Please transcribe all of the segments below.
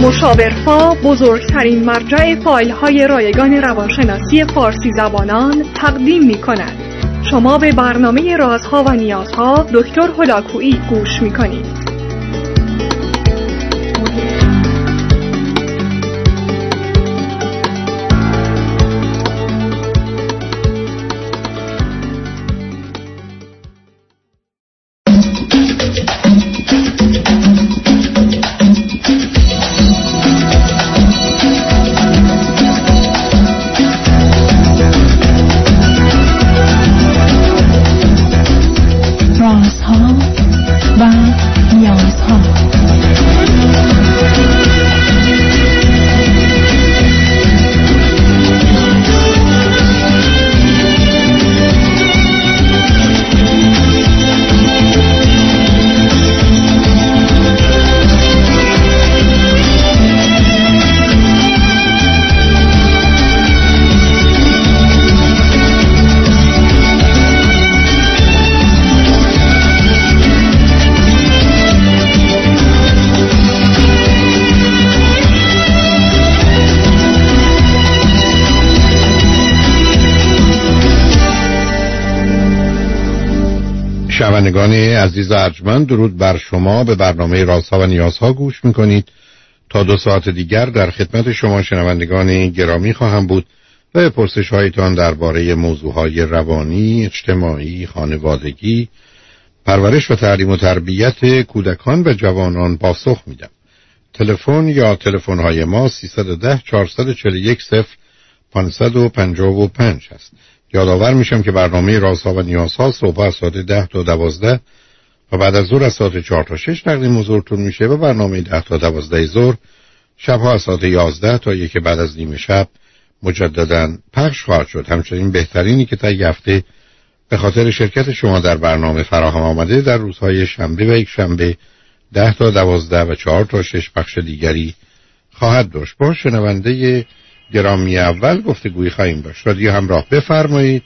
مشاورفا بزرگترین مرجع فایل‌های رایگان روانشناسی فارسی زبانان تقدیم می‌کند. شما به برنامه رازها و نیازها دکتر هلاکویی گوش می‌کنید. شنوندگان عزیز و ارجمند، درود بر شما. به برنامه رازها و نیازها گوش میکنید. تا 2 ساعت دیگر در خدمت شما شنوندگان گرامی خواهم بود و پرسش هایتان درباره موضوعهای روانی، اجتماعی، خانوادگی، پرورش و تعلیم و تربیت کودکان و جوانان پاسخ میدم. تلفن یا تلفن های ما 310 441 0555 هست. یادآور میشم که برنامه رازها و نیازها صبح از ساعت 10 تا 12 و بعد از ظهر از ساعت 4 تا 6 تقدیم حضورتون میشه و برنامه 10 تا 12 ظهر شبها از ساعت 11 تا 1 بعد از نیم شب مجددا پخش خواهد شد. همچنین بهترینی که تا هفته به خاطر شرکت شما در برنامه فراهم آمده در روزهای شنبه و یک شنبه 10 تا 12 و 4 تا 6 بخش دیگری خواهد داشت. با شنونده گرامی اول گفتگویی خواهیم داشت. رادیو همراه، بفرمایید.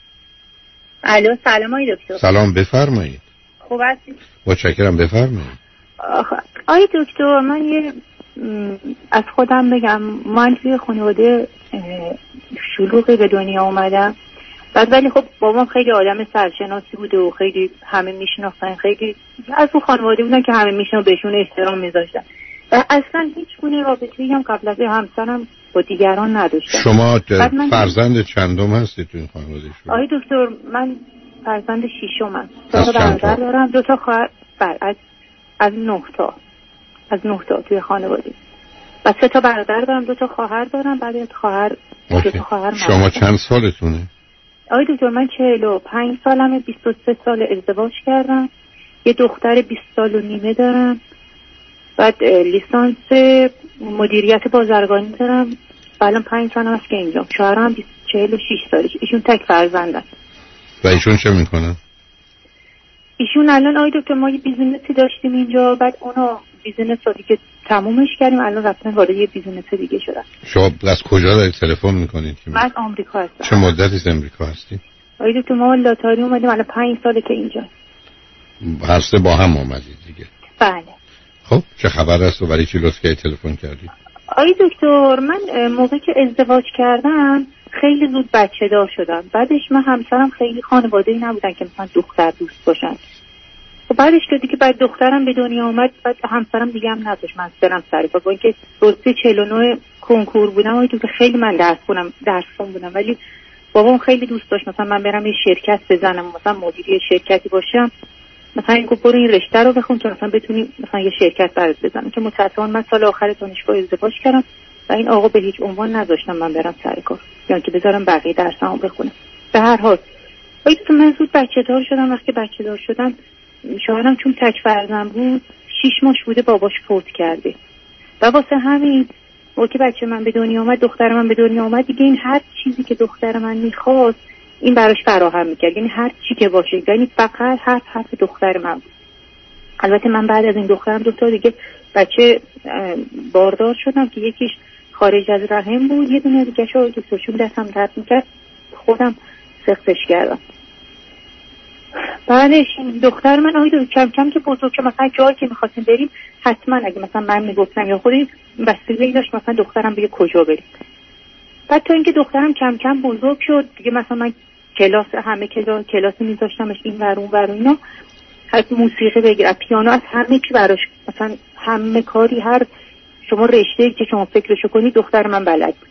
الو، سلام آقای دکتر. سلام، بفرمایید. خوب هستید؟ متشکرم، بفرمایید. آقای دکتر، من یه از خودم بگم، من توی خانواده شلوغی به دنیا اومدم. ولی خب بابام خیلی آدم سرشناسی بوده و خیلی همه میشناختن، خیلی از اون خانواده بودن که همه میشناختن، بهشون احترام میذاشتن و اصلا هیچ گونه رابطه‌ای هم قبل از همسرم با دیگران نداشتم. شما فرزند چندم هستید تو این خانواده شما؟ آقای دکتر، من فرزند ششمم. 2 تا برادر دارم، 2 تا خواهر، از 9 تا توی خانواده. و 3 تا برادر دارم، 2 تا خواهر دارم، بعد از خواهر 2 تا خواهر. شما چند سالتونه؟ آقای دکتر، من 45 سالمه، 23 سال ازدواج کردم، یه دختر 20 سال و نیمه دارم، بعد لیسانس مدیریت بازرگانی دارم، الان 5 سال هست که اینجا. شوهرم 46 سالش، ایشون تک فرزندن. و ایشون چه میکنن؟ ایشون الان آقای دکتر ما یه بیزینسی داشتیم اینجا، بعد اونا بیزینس رو دیگه تمومش کردیم، الان رفتن وارد یه بیزینس دیگه شدن. شما از کجا دارید تلفن میکنید؟ من آمریکا هستم. چه مدتی از آمریکا هستی؟ آقای دکتر ما لاتاری اومدیم، الان 5 ساله که اینجا. هر سه با هم اومدید دیگه؟ بله. خب چه خبر است و برای چی لطف کردید تلفن کردید؟ آقای دکتر، من موقعی که ازدواج کردم خیلی زود بچه دار شدم. بعدش من همسرم خیلی خانواده‌ای نبودن که مثلا دختر دوست باشن. و بعدش که دیگه بعد دخترم به دنیا اومد، بعد همسرم دیگه هم نداشت من برم سر کار. با اینکه رتبه 49 کنکور بودم، آقای دکتر خیلی من درس خوندم، ولی بابام خیلی دوست داشت مثلا من برم یه شرکت بزنم، مثلا مدیر شرکتی باشم. مثلا اینکه برو این رشته رو بخون که مثلا بتونی مثلا یه شرکت برات بزنم. که متأسفانه من سال آخر دانشگاه ازدواج کردم و این آقا به هیچ عنوان نذاشتم من برم سر کار، یعنی که بذارم بقیه درسامو بخونم. به هر حال تو من زود بچه دار شدم. وقتی بچه دار شدم، شوهرم چون تک فرزند بود، 6 ماه بوده باباش فوت کرده و واسه همین وقتی بچه من به دنیا اومد، دختر من به دنیا اومد، دیگه این هر چیزی که دختر من میخواست این براش فراهم میکرد، یعنی هر چی که باشه، یعنی فقط حرف دختر من بود. البته من بعد از این دخترم 2 تا دیگه بچه باردار شدم که یکیش خارج از رحم بود، یه دونه دیگه شو دوستشون دستم درد میکرد، خودم سختش کردم. بعدش دختر من آیدو کم کم که بزرگ که مثلا جایی که میخواستیم بریم حتما اگه مثلا من میگفتم یا خودی بستگی داشت مثلا دخترم بگه کجا بریم. بعد تا اینکه دخترم کم کم بزرگ شد دیگه مثلا من کلاس همه کلاس میذاشتمش این ور اون ور اینا، از موسیقی بگیر از پیانو از همه چی براش مثلا همه کاری هر شما رشته که شما فکرشو کنی دختر من بلد بود.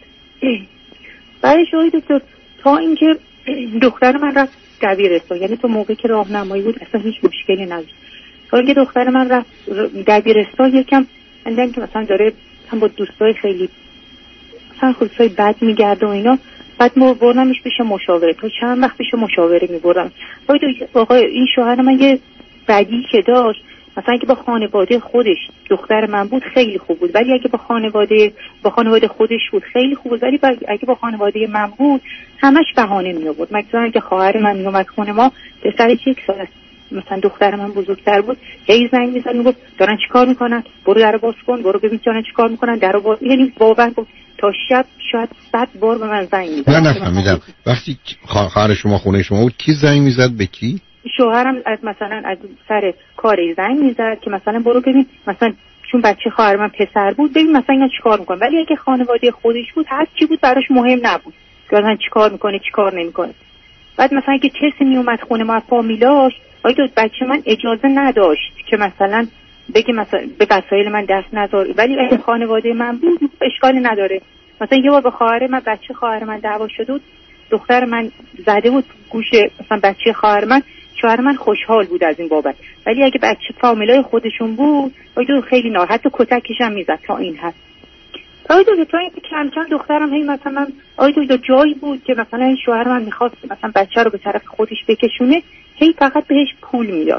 بعدش آیدو تا اینکه دختر من رفت دبیرستان، یعنی تو موقعی که راهنمایی بود اصلا هیچ مشکلی نداشت. تا اینکه دختر من رفت دبیرستان یکم دیدم که مثلا داره هم با دوستای خیلی مثلا خودسای بد میگرده و اینا، بعد ما بردمش پیش مشاوره، تا چند وقت پیش مشاوره میبردم. آقای این شوهر من یه بدی که داشت مثلا اگه با خانواده خودش دختر من بود خیلی خوب بود، ولی اگه با خانواده خودش بود خیلی خوب بود، ولی اگه با خانواده من بود همش بهانه می آورد. مثلا اگه خواهر من میومد خونه ما پسرش 1 سال است مثلا دختر من بزرگتر بود، هی زنگ می‌زد میگفت دارن چیکار میکنن، برو درو باز کن، برو ببین دارن چیکار میکنن، درو باز. یعنی باور کن تا شب شاید 100 بار به من زنگ می‌زد. نه نفهمیدم وقتی خواهر شما خونه شما بود کی زنگ می‌زد به کی؟ شوهرم از مثلا از سر کار زنگ می‌زد که مثلا برو ببین مثلا چون بچه خواهر من پسر بود ببین مثلا اینا چیکار میکنن، ولی اگه خانواده خودش بود هر چی بود براش مهم نبود که مثلا چیکار میکنه چیکار نمیکنه. بعد مثلا اگه کسی میومد خونه ما فامیلاش آید بچه من اجازه نداشت که مثلا بگه مثلا به وسایل من دست نذار، ولی اگه خانواده من بود اشکالی نداره. مثلا یه بار با خواهر من بچه خواهر من دعوا شد و دختر من زده بود گوش مثلا بچه خواهر من، شوهر من خوشحال بود از این بابت، ولی اگه بچه فامیلای خودشون بود آیدو خیلی ناراحت و کتکش هم میزد تا این حد. آیدو تا اینکه کم کم دخترم هی مثلا آیدو جایی بود که مثلا شوهر من میخواست مثلا بچه رو به طرف خودش بکشونه، هی فقط بهش پول میداد،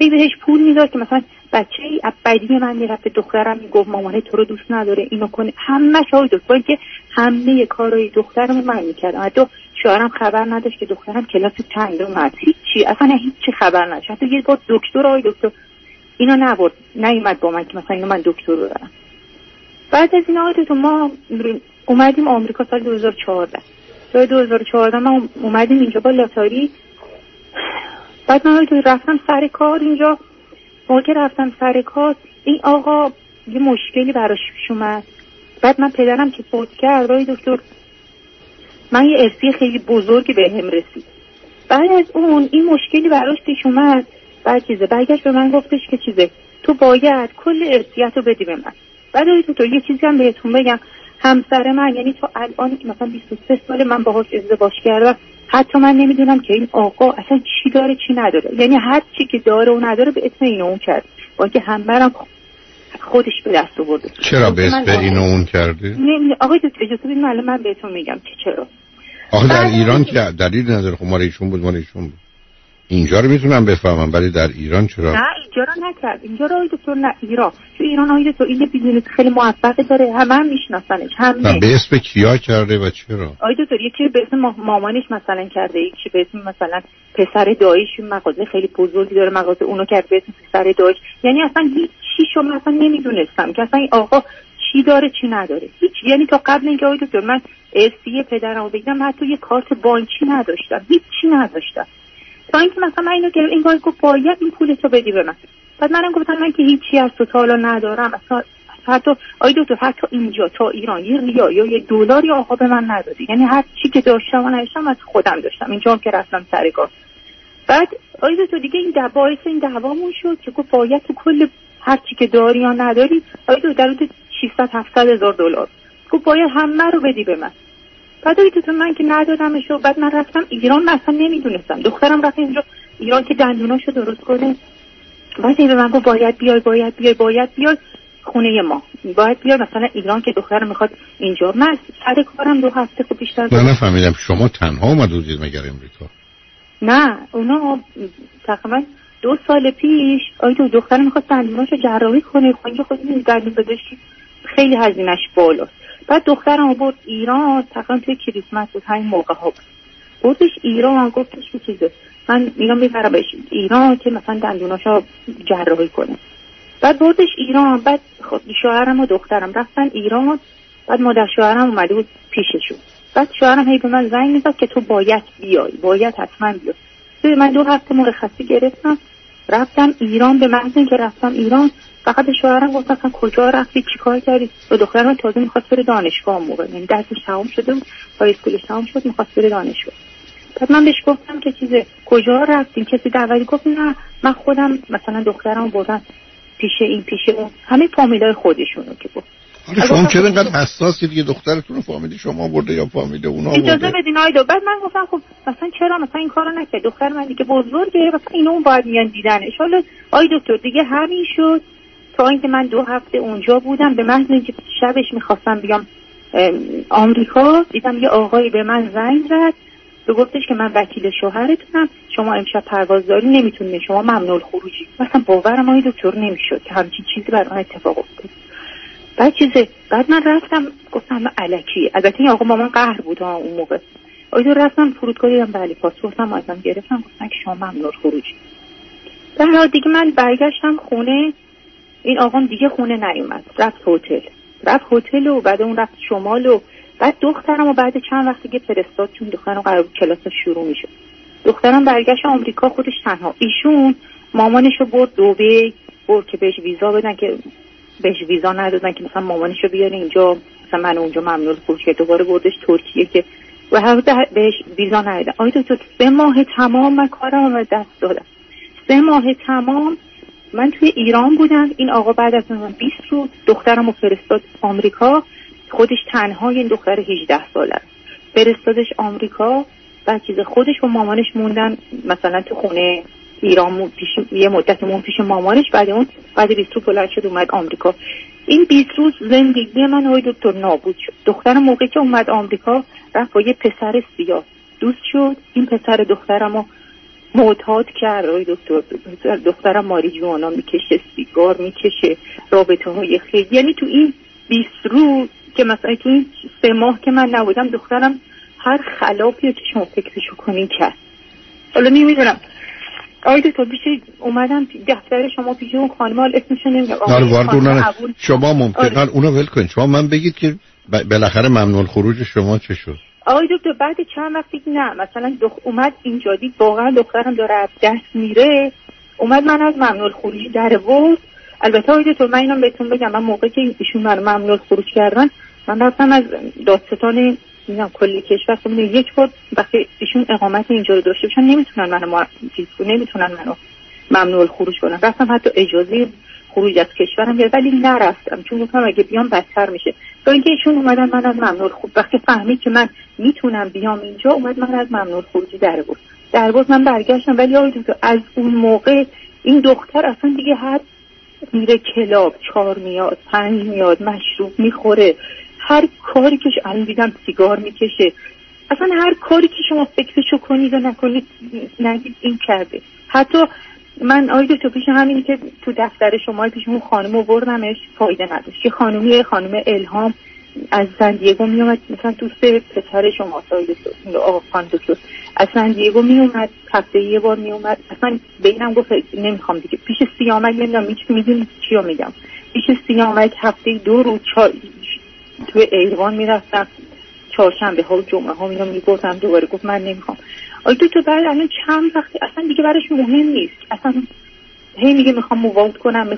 که مثلا بچه ابدی من میرفت دخترم میگفت مامانه تو رو دوست نداره اینو کنه، همش آیدو با اینکه همه کارهای دخترم من میکردم. حتی شوهرم خبر نداشت که دخترم کلاس چندم هست، هیچی اصلا هیچی خبر نداشت. حتی یه بار دکتر اینو نبرد نیومد با من که مثلا اینو من دکتر رو دارم. بعد از این آیدو ما اومدیم آمریکا سال 2014. سال 2014 ما اومدیم اینجا با لاتاری. بعد من رفتم سر کار اینجا. موقع رفتم سر کار این آقا یه مشکلی براش پیش اومد. بعد من پدرم که فوت کرد دکتر من یه ارثی خیلی بزرگی بهم رسید. بعد از اون این مشکلی براش پیش اومد، بعد برگشت به من گفتش که تو باید کل ارثیت رو بدی به من. بعد تو یه چیزی هم بهتون بگم، همسر من یعنی تا الان که مثلا 23 سال من باهاش ازدواج کردم حتی من نمیدونم که این آقا اصلا چی داره چی نداره، یعنی هر چی که داره و نداره به اسم این و اون کرد، با اینکه همه خودش به دست آورده. چرا به اسم این و اون کرده؟ آقای دکتر اجازه بدید من بهتون میگم چرا. آخه در ایران که دلیل نداره، خب مال ایشون بود اینجا رو میتونم بفهمم، ولی در ایران چرا؟ نه اینجا رو نکرد، اینجا رو دکتر نه ایران. تو ایران آیده تو این بیزینس خیلی موفقه داره، همه هم میشناسنش. همه به اسم کیا کرده و چرا؟ آیده تو یکی به اسم مامانش مثلا کرده، یکی به اسم مثلا پسر داییش مغازه خیلی بزرگی داره مغازه اونو کرد به اسم پسر داییش. یعنی اصلا هیچ چی شما اصلا نمیدونستم که اصلا این آقا چی داره چی نداره هیچ. یعنی تا قبل اینکه آیده تو من ارثی پدرمو بگیرم حتی یه کارت بانکی نداشتم، هیچ چی نداشتم. تا اینکه مثلا من اینو گفتم این کار گفت باید این پولتو بدی به من. بعد منم گفتم من که هیچی از تو حالا ندارم، اصلا حتی دکتر حتی اینجا تا ایران یه ریا یا یه دلار یا آقا به من ندادی، یعنی هر چی که داشتم و نداشتم از خودم داشتم. اینجا هم که رفتم سر کار بعد دکتر دیگه این باعث این دعوامون شد که گفت باید تو کل هر چی که داری یا نداری دکتر در حدود 600 700 هزار دلار گفت باید همه رو بدی به من. بعد تو من که ندادمش و بعد من رفتم ایران، من اصلا نمیدونستم. دخترم رفت اینجا ایران که دندوناشو درست کنه، بعد به من گفت باید بیای خونه ما، باید بیای مثلا ایران که دخترم میخواد اینجا. من سر کارم 2 هفته خب بیشتر نفهمیدم شما تنها اومدید مگر امریکا؟ نه اونا تقریبا 2 سال پیش دخترم میخواد دندوناشو جراحی کنه، خود دندون پزشکی خیلی هزینه‌اش بالاست. بعد دخترم آورد ایران تقریبا توی کریسمس بود، همین موقع ها بردش ایران، گفتش که من میگم میبرم بهش ایران که مثلا دندوناشو جراحی کنه. بعد بردش ایران، بعد خود شوهرم و دخترم رفتن ایران. بعد مادر شوهرم اومده بود پیششون. بعد شوهرم هی به من زنگ میزد که تو باید بیای، باید حتما بیای. من 2 هفته مرخصی گرفتم رفتم ایران. به محض اینکه رفتم ایران فقط به شوهرم گفتم کجا رفتی چیکار کردی؟ و دخترم تازه می‌خواست بره دانشگاه موقع، یعنی درسش تمام شده بود، های اسکولش تمام شد، می‌خواست بره دانشگاه. بعد من بهش گفتم که کجا رفتین؟ کسی دعوتی؟ گفت نه من خودم مثلا دخترمو بردم پیش این پیش اون، همه فامیلای خودشونو که بود. حالا شما چرا اینقدر حساسید که دخترتون رو فامیلی شما برده یا فامیل اونا برده؟ اجازه بدین آیدا. بعد من گفتم خب مثلا چرا مثلا این کارو نکرد؟ دختر من دیگه بزرگه، مثلا اینو اون باید میان دیدنش. حالا آی دکتر دیگه همین شد تا اینکه من 2 هفته اونجا بودم. به محض اینکه شبش میخواستم بیام آمریکا دیدم یه آقایی به من زنگ زد و گفتش که من وکیل شوهرتونم، شما امشب پرواز داری نمیتونید، شما ممنوع الخروجی. مثلا باورم آی دکتر نمیشد که همچین چیزی برای من اتفاق افتاد. بعد من رفتم گفتم من الکی، البته این آقا با من قهر بود اون موقع. آیدو رفتم فرودگاه دیدم بله پاسپورتم ازم گرفتم، گفتن که شما ممنوع الخروجی. در حال دیگه من برگشتم خونه، این آقام دیگه خونه نیومد، رفت هتل و بعد اون رفت شمال و بعد دخترم و بعد چند وقت دیگه فرستاد چون دخترم قرار بود کلاس شروع میشه. دخترم برگشت آمریکا خودش تنها. ایشون مامانشو برد دبی، برد که بهش ویزا بدن که بهش ویزا ندادن که مثلا مامانشو بیاره اینجا، مثلا من اونجا ممنوع الخروج، دوباره بردش ترکیه که و هر بهش ویزا ندادن. آیدا تو 3 ماه تمام من کارم رو دست دادم. 3 ماه تمام من توی ایران بودم. این آقا بعد از من 20 روز دخترمو فرستاد آمریکا، خودش تنها، این دختر 18 ساله فرستادش آمریکا. بعد خودش و مامانش موندن مثلا تو خونه ایران یه مدتمون پیش مامانش. بعد 20 روز بلند شد اومد آمریکا. این 20 روز زندگی من های دکتر نابود شد. دخترم موقعی که اومد آمریکا رفت با یه پسر سیاه دوست شد. این پسر دخترمو معتاد کرد های دکتر. دخترم ماریجوانا میکشه، سیگار میکشه، رابطه های خیلی، یعنی تو این 20 روز که مثلا تو این 3 ماه که من نبودم دخترم هر خلافی که شما فکرشو کنین کرد. حالا نمیدونم آیده تو بیشه اومدم دفتر شما پیش اون خانم، حال اسمشو نمیدونم شما ممکنه اونو ول کنید. شما من بگید که بالاخره ممنوع خروج شما چه شد؟ آقای دکتر بعد چند وقتی نه مثلا اومد اینجا دید واقعا دخترم داره از دست میره، اومد من از ممنوع خروجی در آورد. البته آقای دکتر من اینم بهتون بگم، من موقعی که ایشون من ممنوع خروج کردن من رفتم از دادستان کلی کشور خب یک بار وقتی ایشون اقامت اینجا رو داشته باشن نمیتونن منو ممنوع خروج کنن. رفتم حتی اجازه خروج از کشورم گرفتم ولی نرفتم چون گفتم اگه بیام بدتر میشه. تا اینکه ایشون اومدن من از ممنوع خروج وقتی فهمید که من میتونم بیام اینجا اومد من از ممنوع خروجی در بود من برگشتم. ولی آقای از اون موقع این دختر اصلا دیگه هر میره کلاب 4 میاد 5 میاد مشروب میخوره، هر کاری که الان دیدم سیگار میکشه، اصلا هر کاری که شما فکرشو کنید و نکنید نگید این کرده. حتی من آیده تو پیش همینی که تو دفتر شما پیش اون خانم آوردمش فایده نداشت. یه خانم الهام از سن دیگو میومد، مثلا دوست پسر شما آیده تو آقا خان دکتر از سن دیگو میومد، هفته یه بار میومد. اصلا بینم گفت نمیخوام دیگه. پیش سیامک نمیدونم میدونی چی رو میگم، پیش سیامک هفته 2 روز توی ایوان میرفتم، چهارشنبه ها و جمعه ها میرم میگفتم، دوباره گفت من نمیخوام. آی تو بعد الان چند وقتی اصلا دیگه براش مهم نیست، اصلا هی میگه میخوام مواد کنم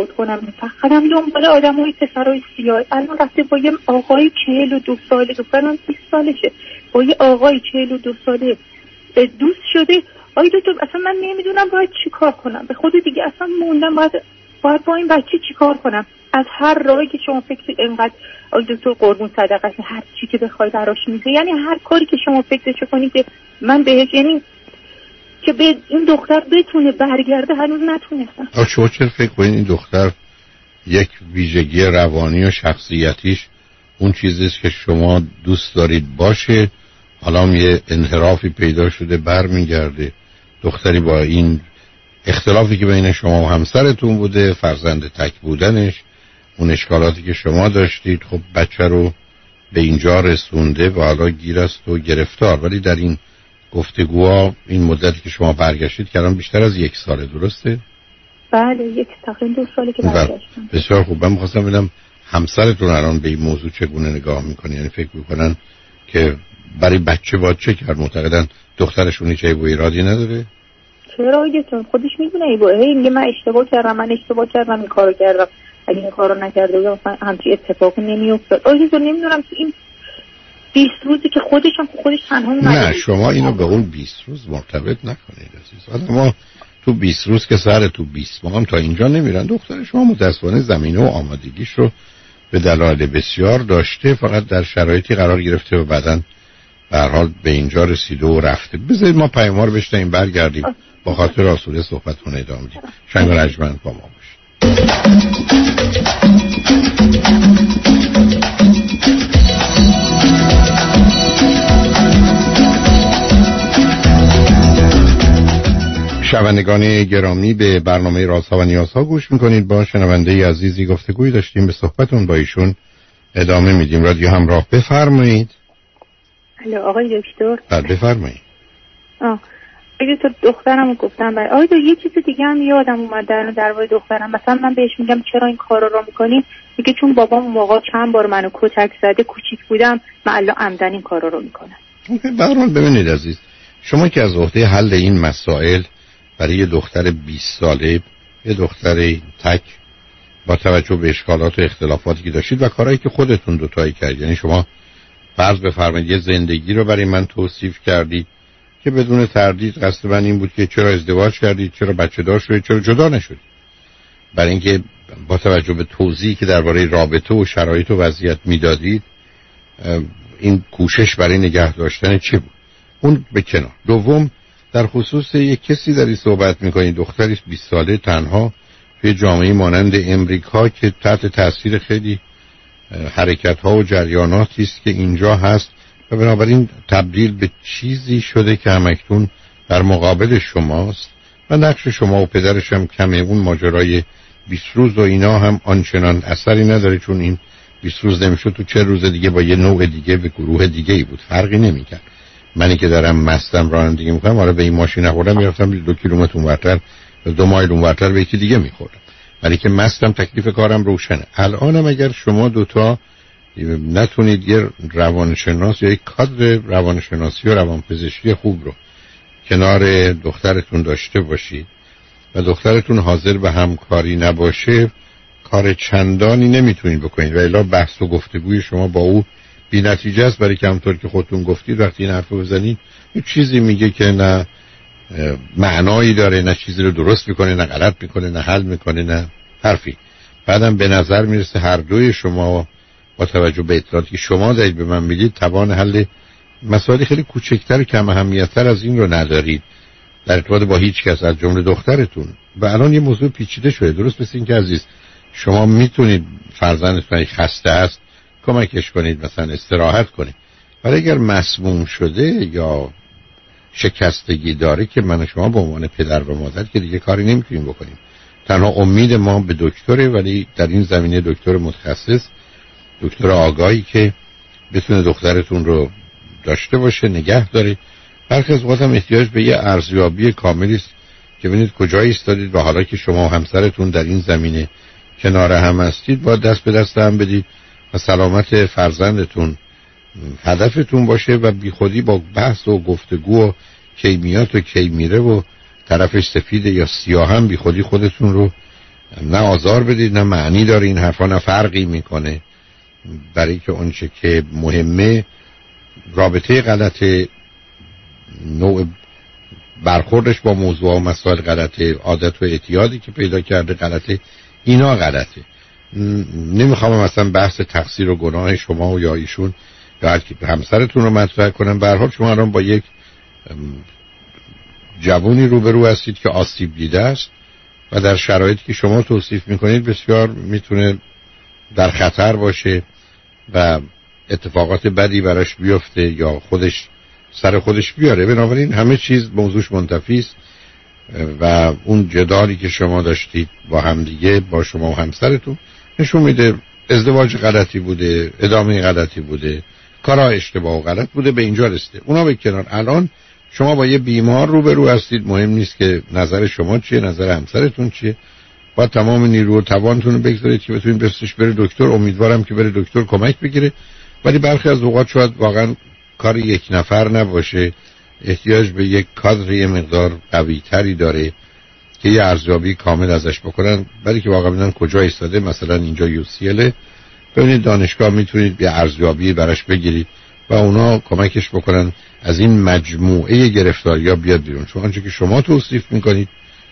فقط هم دنبال آدمای پسرای سیاه. الان رفته با یه آقای 42 ساله، دخترم 20 سالشه، با یه آقای 42 ساله دوست شده. آی تو اصلا من نمیدونم باید چی کار کنم، به خود دیگه اصلا موندم باید با این بچه چی کار کنم. از هر راهی که شما فکر اینقدر آی دکتر قربون صدقه هر چی که بخواید براش میگه، یعنی هر کاری که شما فکرشو کنید که من بهش، یعنی که به این دختر بتونه برگرده هنوز نتونستم. شما چرا فکر کنید این دختر یک ویژگی روانی و شخصیتیش اون چیزیست که شما دوست دارید باشه، حالا یه انحرافی پیدا شده برمیگرده؟ دختری با این اختلافی که بین شما و همسرتون بوده، فرزند تک بودنش، اون اشکالاتی که شما داشتید، خب بچه رو به اینجا رسونده و حالا گیر است و گرفتار. ولی در این گفتگوها این مدتی که شما برگشتید که الان بیشتر از 1 ساله، درسته؟ بله تقریبا 2 ساله که برگشتم. بسیار خوب. من می‌خواستم ببینم همسرتون الان به این موضوع چگونه نگاه میکنه، یعنی فکر میکنن که برای بچه باید چه کرد؟ معتقدن دخترشون هیچ عیب و ایرادی نداره؟ چرا آیدتون خودش میدونه میگه من اشتباه کردم این کارو کردم، اگه این کارو نکرده بودم مثلا همچین اتفاقی نمیافتاد. آیدتون نمیدونم این 20 روزی که خودش تنها نه شما اینو به اون 20 روز مرتبط نکنید عزیز. ما تو 20 روز که سر تو 20 ماه هم تا اینجا نمیرن. دختر شما متأسفانه زمینه و آمادگیش رو به دلایل بسیار داشته، فقط در شرایطی قرار گرفته و بعداً به هر حال به اینجا رسیده و رفته. بذارید ما پیام رو بشنویم برگردیم با خاطر آسوده صحبتون ادامه بدیم. شنگ و رجمند با ما باشید. شنوندگان گرامی به برنامه رازها و نیازها گوش میکنید. با شنونده عزیزی گفتگوی داشتیم، به صحبتون با ایشون ادامه میدیم. رادیو همراه، بفرمایید. الو آقای دکتر. بله بفرمایید. اگه تو دخترمو گفتم برای آقای یه چیز دیگه هم یادم اومد در مورد دخترم. مثلا من بهش میگم چرا این کارا رو میکنی، میگه چون بابام اون موقع چند بار منو کتک زده، کوچیک بودم، من الان عمدن این کارا رو میکنم. به هر حال ببینید عزیز، شما که از عهده حل این مسائل برای یه دختر 20 ساله، یه دختر تک با توجه به اشکالات و اختلافاتی که داشتید و کارهایی که خودتون دوتایی کردید، یعنی شما فرض بفرمایید یه زندگی رو برای من توصیف کردید که بدون تردید قصد من این بود که چرا ازدواج کردید، چرا بچه دار شدید، چرا جدا نشدید. برای اینکه با توجه به توضیحی که درباره رابطه و شرایط و وضعیت میدادید، این کوشش برای نگه داشتن چه بود؟ اون به کنار. دوم، در خصوص یک کسی داری صحبت میکنید، دختری 20 ساله تنها توی جامعه مانند امریکا که تحت تاثیر خیلی حرکت‌ها و جریاناتی است که اینجا هست و بنابراین تبدیل به چیزی شده که همکنون در مقابل شماست و نقش شما و پدرش هم کمه. اون ماجرای 20 روز و اینا هم آنچنان اثری نداره، چون این 20 روز نمیشد تو 40 روز دیگه با یه نوع دیگه به گروه دیگه ای بود، فرقی نمیکرد. منی که دارم مستم رانندگی میکنم، حالا به این ماشین نخوردم میرفتم 2 کیلومتر اونورتر 2 مایل اونورتر به یکی دیگه میخوردم، ولی که مستم تکلیف کارم روشنه. الانم اگر شما دوتا نتونید یه روانشناس یا یک کادر روانشناسی و روانپزشکی خوب رو کنار دخترتون داشته باشید و دخترتون حاضر به همکاری نباشه، کار چندانی نمیتونید بکنید و الا بحث و گفتگوی شما با او بی نتیجه است. برای که همطور که خودتون گفتید وقتی این حرفو بزنید یه چیزی میگه که نه معنایی داره، نه چیزی رو درست میکنه، نه غلط میکنه، نه حل میکنه، نه حرفی. بعدم به نظر میرسه هر دوی شما با توجه به اطلاعاتی که شما دارید به من میدید توان حل مسائل خیلی کوچکتر و کم اهمیت‌تر از این رو ندارید در ارتباط با هیچ کس از جمله دخترتون. و الان یه موضوع پیچیده شده. درست مثل این که عزیز شما میتونید فرزندتون خسته است کمکش کنید، مثلا استراحت کنید، ولی اگر مسموم شده یا شکستگی داره که من و شما به عنوان پدر و مادر که دیگه کاری نمیتونیم بکنیم. تنها امید ما به دکتره، ولی در این زمینه دکتر متخصص، دکتر آگاهی که بتونه دخترتون رو داشته باشه، نگه داره. برخی از اوقات هم احتیاج به یه ارزیابی کاملی است که ببینید کجا ایستادید و حالا که شما و همسرتون در این زمینه کنار هم هستید باید دست به دست هم بدید و سلامت فرزندتون هدفتون باشه و بی خودی با بحث و گفتگو و کی میاد و کی میره و طرفش سفیده یا سیاه هم بی خودی خودتون رو نه آزار بدید، نه معنی داره این حرفا، نه فرقی میکنه. برای که اونچه که مهمه رابطه غلطه، نوع برخوردش با موضوع و مسائل غلطه، عادت و اعتیادی که پیدا کرده غلطه، اینا غلطه. نمیخوام مثلا بحث تقصیر و گناه شما و یا ایشون یا هر کی همسرتون رو مطرح کنم. به هر حال شما الان با یک جوانی روبرو هستید که آسیب دیده است و در شرایطی که شما توصیف میکنید بسیار میتونه در خطر باشه و اتفاقات بدی براش بیفته یا خودش سر خودش بیاره. بنابراین همه چیز موضوعش منتفی است و اون جدالی که شما داشتید با همدیگه، با شما و همسرتون، نشون میده ازدواج غلطی بوده، ادامه غلطی بوده، کارها اشتباه و غلط بوده، به اینجا رسیده. اونا به کنار. الان شما با یه بیمار روبرو هستید، مهم نیست که نظر شما چیه، نظر همسرتون چیه، با تمام نیرو و توانتون رو بگذارید که بتونید بفرستش بره دکتر. امیدوارم که بره دکتر کمک بگیره، ولی برخی از اوقات شاید واقعا کار یک نفر نباشه، احتیاج به یک کادر یه مقدار قوی تری داره که یه ارزیابی کامل ازش بکنن. برای که واقعا ببینن کجا ایستاده، مثلا اینجا UCL، ببینید دانشگاه میتونید یه ارزیابی براش بگیرید و اونا کمکش بکنن از این مجموعه گرفتاری‌ها بیاد بیرون. چون آنچه که شما توصیف میکنید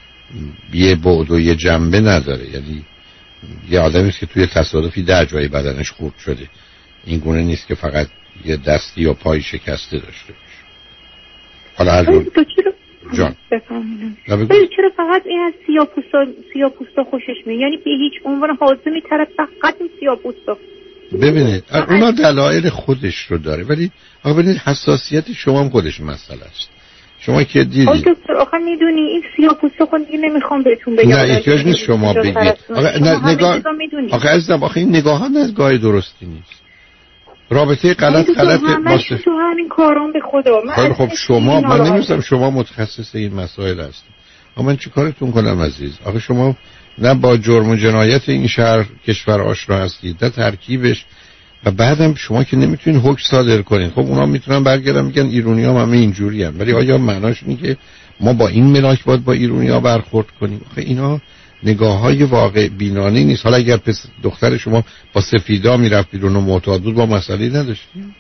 یه بعد و یه جنبه نداره، یعنی یه آدمی است که توی تصادفی 10 جای بدنش خورد شده، این گونه نیست که فقط یه دستی یا پای شکسته داشته باشه. حالا هر جان بفهمیدم چرا فقط این از سیاه‌پوستا خوشش میاد، یعنی به هیچ عنوان حاضر طرف فقط این سیاه‌پوستا. ببینید اونا دلایل خودش رو داره، ولی ببینید حساسیت شما هم خودش مسئله است. شما که دیدید دکتر آخه میدونی این سیاه‌پوستا خود دیگه نمیخوام بهتون بگم، نه احتیاج نیست شما بگید. آخه نگاه آخه عزیزم آخه این نگاه ها نگاه درستی نیست. رابطه غلط واسه تو همین کارام به خدا. خیلی خب شما من نمی‌دونم شما متخصص این مسائل هستید. من چی کارتون کنم عزیز؟ آخه شما نه با جرم و جنایت این شهر کشور آشنا هستید، نه ترکیبش، و بعدم شما که نمیتونین حکم صادر کنین. خب اونا میتونن برگردن میگن ایرانی‌ها همه اینجوریان، ولی آیا معناش اینه که ما با این ملاک باید با ایرانی‌ها برخورد کنیم؟ آخه اینا نگاه‌های واقع بینانه نیست. حالا اگر دختر شما با سفیدا میرفت بیرون و معتاد بود با مسئله نداشتیم.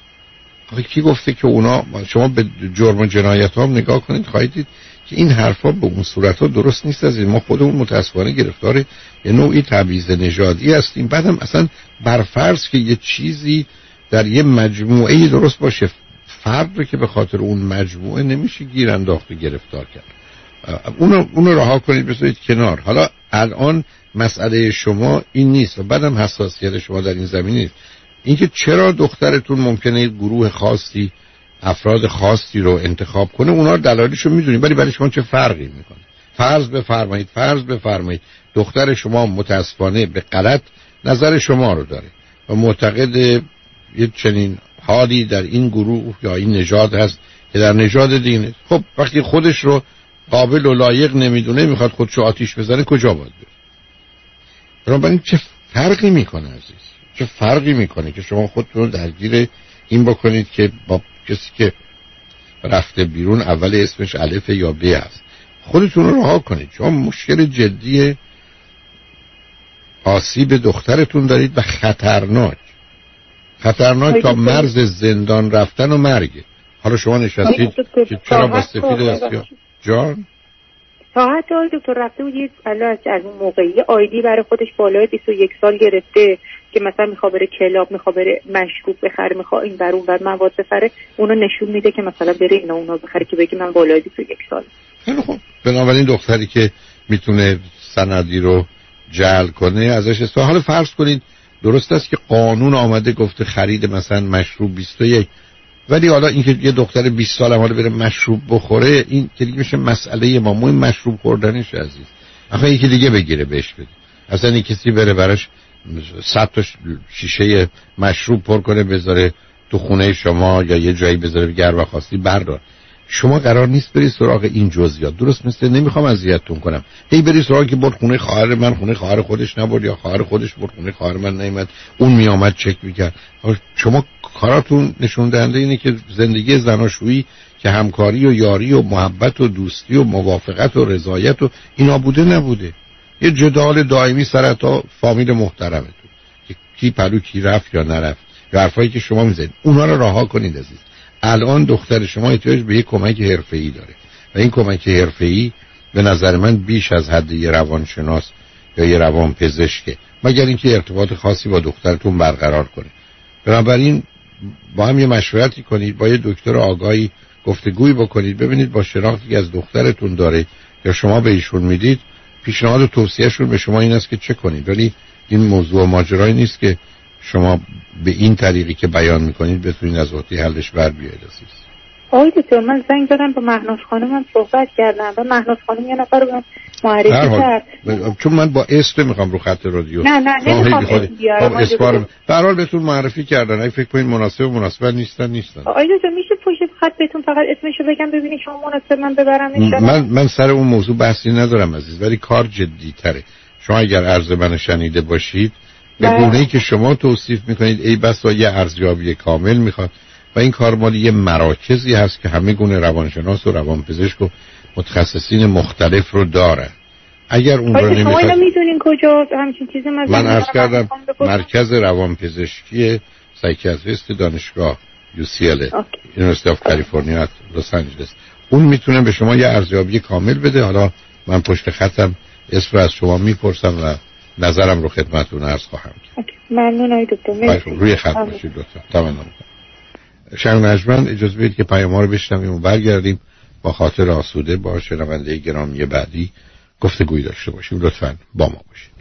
آخه کی گفته که اونا، شما به جرم و جنایت ها نگاه کنید خواهید دید که این حرفا به اون صورت ها درست نیست. از این ما خودمون متاسفانه گرفتار یه نوعی تبعیض نژادی هستیم. بعدم اصلا برفرض که یه چیزی در یه مجموعه درست باشه، فرد رو که به خاطر اون مجموعه نمیشه گیر انداخت و گرفتار کرد. اونو رها کنید بذارید کنار. حالا الان مسئله شما این نیست و بعدم حساسیت شما در این زمین نیست. اینکه چرا دخترتون ممکنه گروه خاصی افراد خاصی رو انتخاب کنه، اونا دلایلشو میدونید، ولی برای شما چه فرقی میکنه؟ فرض بفرمایید دختر شما متاسفانه به غلط نظر شما رو داره و معتقد یه چنین حالی در این گروه یا این نژاد هست که در نژاد دینه. خب وقتی خودش رو قابل و لایق نمیدونه، میخواد خودشو آتیش بزنه، کجا باید بره؟ بنابراین چه فرقی میکنه عزیز؟ چه فرقی میکنه که شما خودتون رو درگیر این بکنید که با کسی که رفته بیرون اول اسمش الف یا ب هست؟ خودتون رو رها کنید. شما مشکل جدی آسیب دخترتون دارید و خطرناک تا مرز زندان رفتن و مرگه. حالا شما نشستید که چرا با سفید است جان؟ ساعت دکتر رفته بود یه از اون موقعی آیدی برای خودش بالای 21 سال گرفته که مثلا میخواد بره کلاب، میخواد بره مشروب بخره، میخواد این بر اون بر مواد بخره، اونو نشون میده که مثلا بره اینا اونا بخره که بگه من بالای 21 سال. خیلی خوب. بنابراین دختری که میتونه سندی رو جعل کنه ازش است. حالا فرض کنید درست است که قانون آمده گفته خرید مثلا مشروب 21، ولی حالا اینکه یه دختر 20 ساله حالا بره مشروب بخوره، این که دیگه میشه مسئله ما مشروب خوردنش عزیز. آخه یکی دیگه بگیره بهش بده. اصلا این کسی بره براش 100 تا شیشه مشروب پر کنه بذاره تو خونه شما یا یه جایی بذاره بگیر و خواستی بردار. شما قرار نیست بری سراغ این جزئیات. درست مثل نمیخوام اذیتتون کنم هی بری سراغ که برد خونه خواهر من، خونه خواهر خودش نبرد، یا خواهر خودش برد خونه خواهر من نیامد، اون میامد چک میکرد. شما کاراتون نشون دهنده اینه که زندگی زناشویی که همکاری و یاری و محبت و دوستی و موافقت و رضایت و اینا بوده نبوده. یه جدال دائمی سر تا فامیل محترمتون که کی پلو کی رفت یا نرفت، یا حرفایی که شما میزنید، اونا رو رها کنید عزیز. الان دختر شما احتیاج به یک کمک حرفه‌ای داره و این کمک حرفه‌ای به نظر من بیش از حد یه روانشناس یا یه روانپزشکه، مگر اینکه ارتباط خاصی با دخترتون برقرار کنه. بنابراین با هم یه مشورتی کنید، با یه دکتر آگاهی گفتگویی بکنید، ببینید با شناختی از دخترتون داره یا شما به ایشون میدید، پیشنهاد و توصیه‌شون به شما این است که چه کنید. ولی این موضوع ماجرایی نیست که شما به این طریقی که بیان میکنید بتونید از عهده حلش بر بیاید عزیز. آقای دکتر من زنگ زدم با مهناز خانمم صحبت کردم و مهناز خانم یه نفر رو معرفی کرد. چون من با اسم میخوام رو خط رادیو. نه نمیخوام اسم بیارم. به هر حال بهتون معرفی کردن. اگه فکر کنید مناسب نیستن. آقای دکتر میشه پشت خط بهتون فقط اسمشو بگم ببینید شما مناسب من ببرمش؟ من سر اون موضوع بحثی ندارم عزیز، ولی کار جدی تره. شما اگر عرض من شنیده باشید به گونه‌ای که شما توصیف میکنید ای بسا یه ارزیابی کامل میخواد، و این کار مالی یه مراکزی هست که همه گونه روانشناس و روانپزشک و متخصصین مختلف رو داره. اگر اون رو شما اینو میدونین کجا همچین چیزی من عرض کردم مرکز روانپزشکی سایکیاتریست دانشگاه UCLA University of California لس آنجلس، اون میتونه به شما یه ارزیابی کامل بده. حالا من پشت خطم اسم از شما میپرسم و نظرم رو خدمتتون عرض خواهم کرد. ممنون آقای دکتر. مرسی. روی خط باشید لطفا. تمام. شنگ نجمن اجازه بدید که پیام‌ها رو بشنویم و برگردیم با خاطر آسوده با شنونده گرامی بعدی گفتگوی داشته باشیم. لطفاً با ما باشید.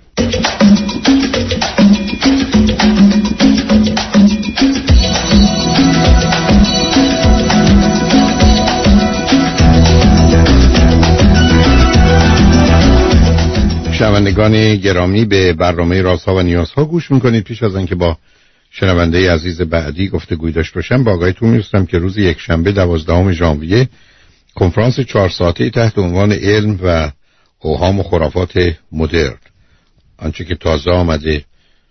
شنوندگان گرامی به برنامه رازها و نیازها گوش میکنید. پیش از آنکه با شنونده عزیز بعدی گفتگوی داشته باشم با آگاهیتون میرسم که روز یکشنبه 12 ژانویه کنفرانس 4 ساعته تحت عنوان علم و اوهام و خرافات مدرن، آنچه که تازه آمده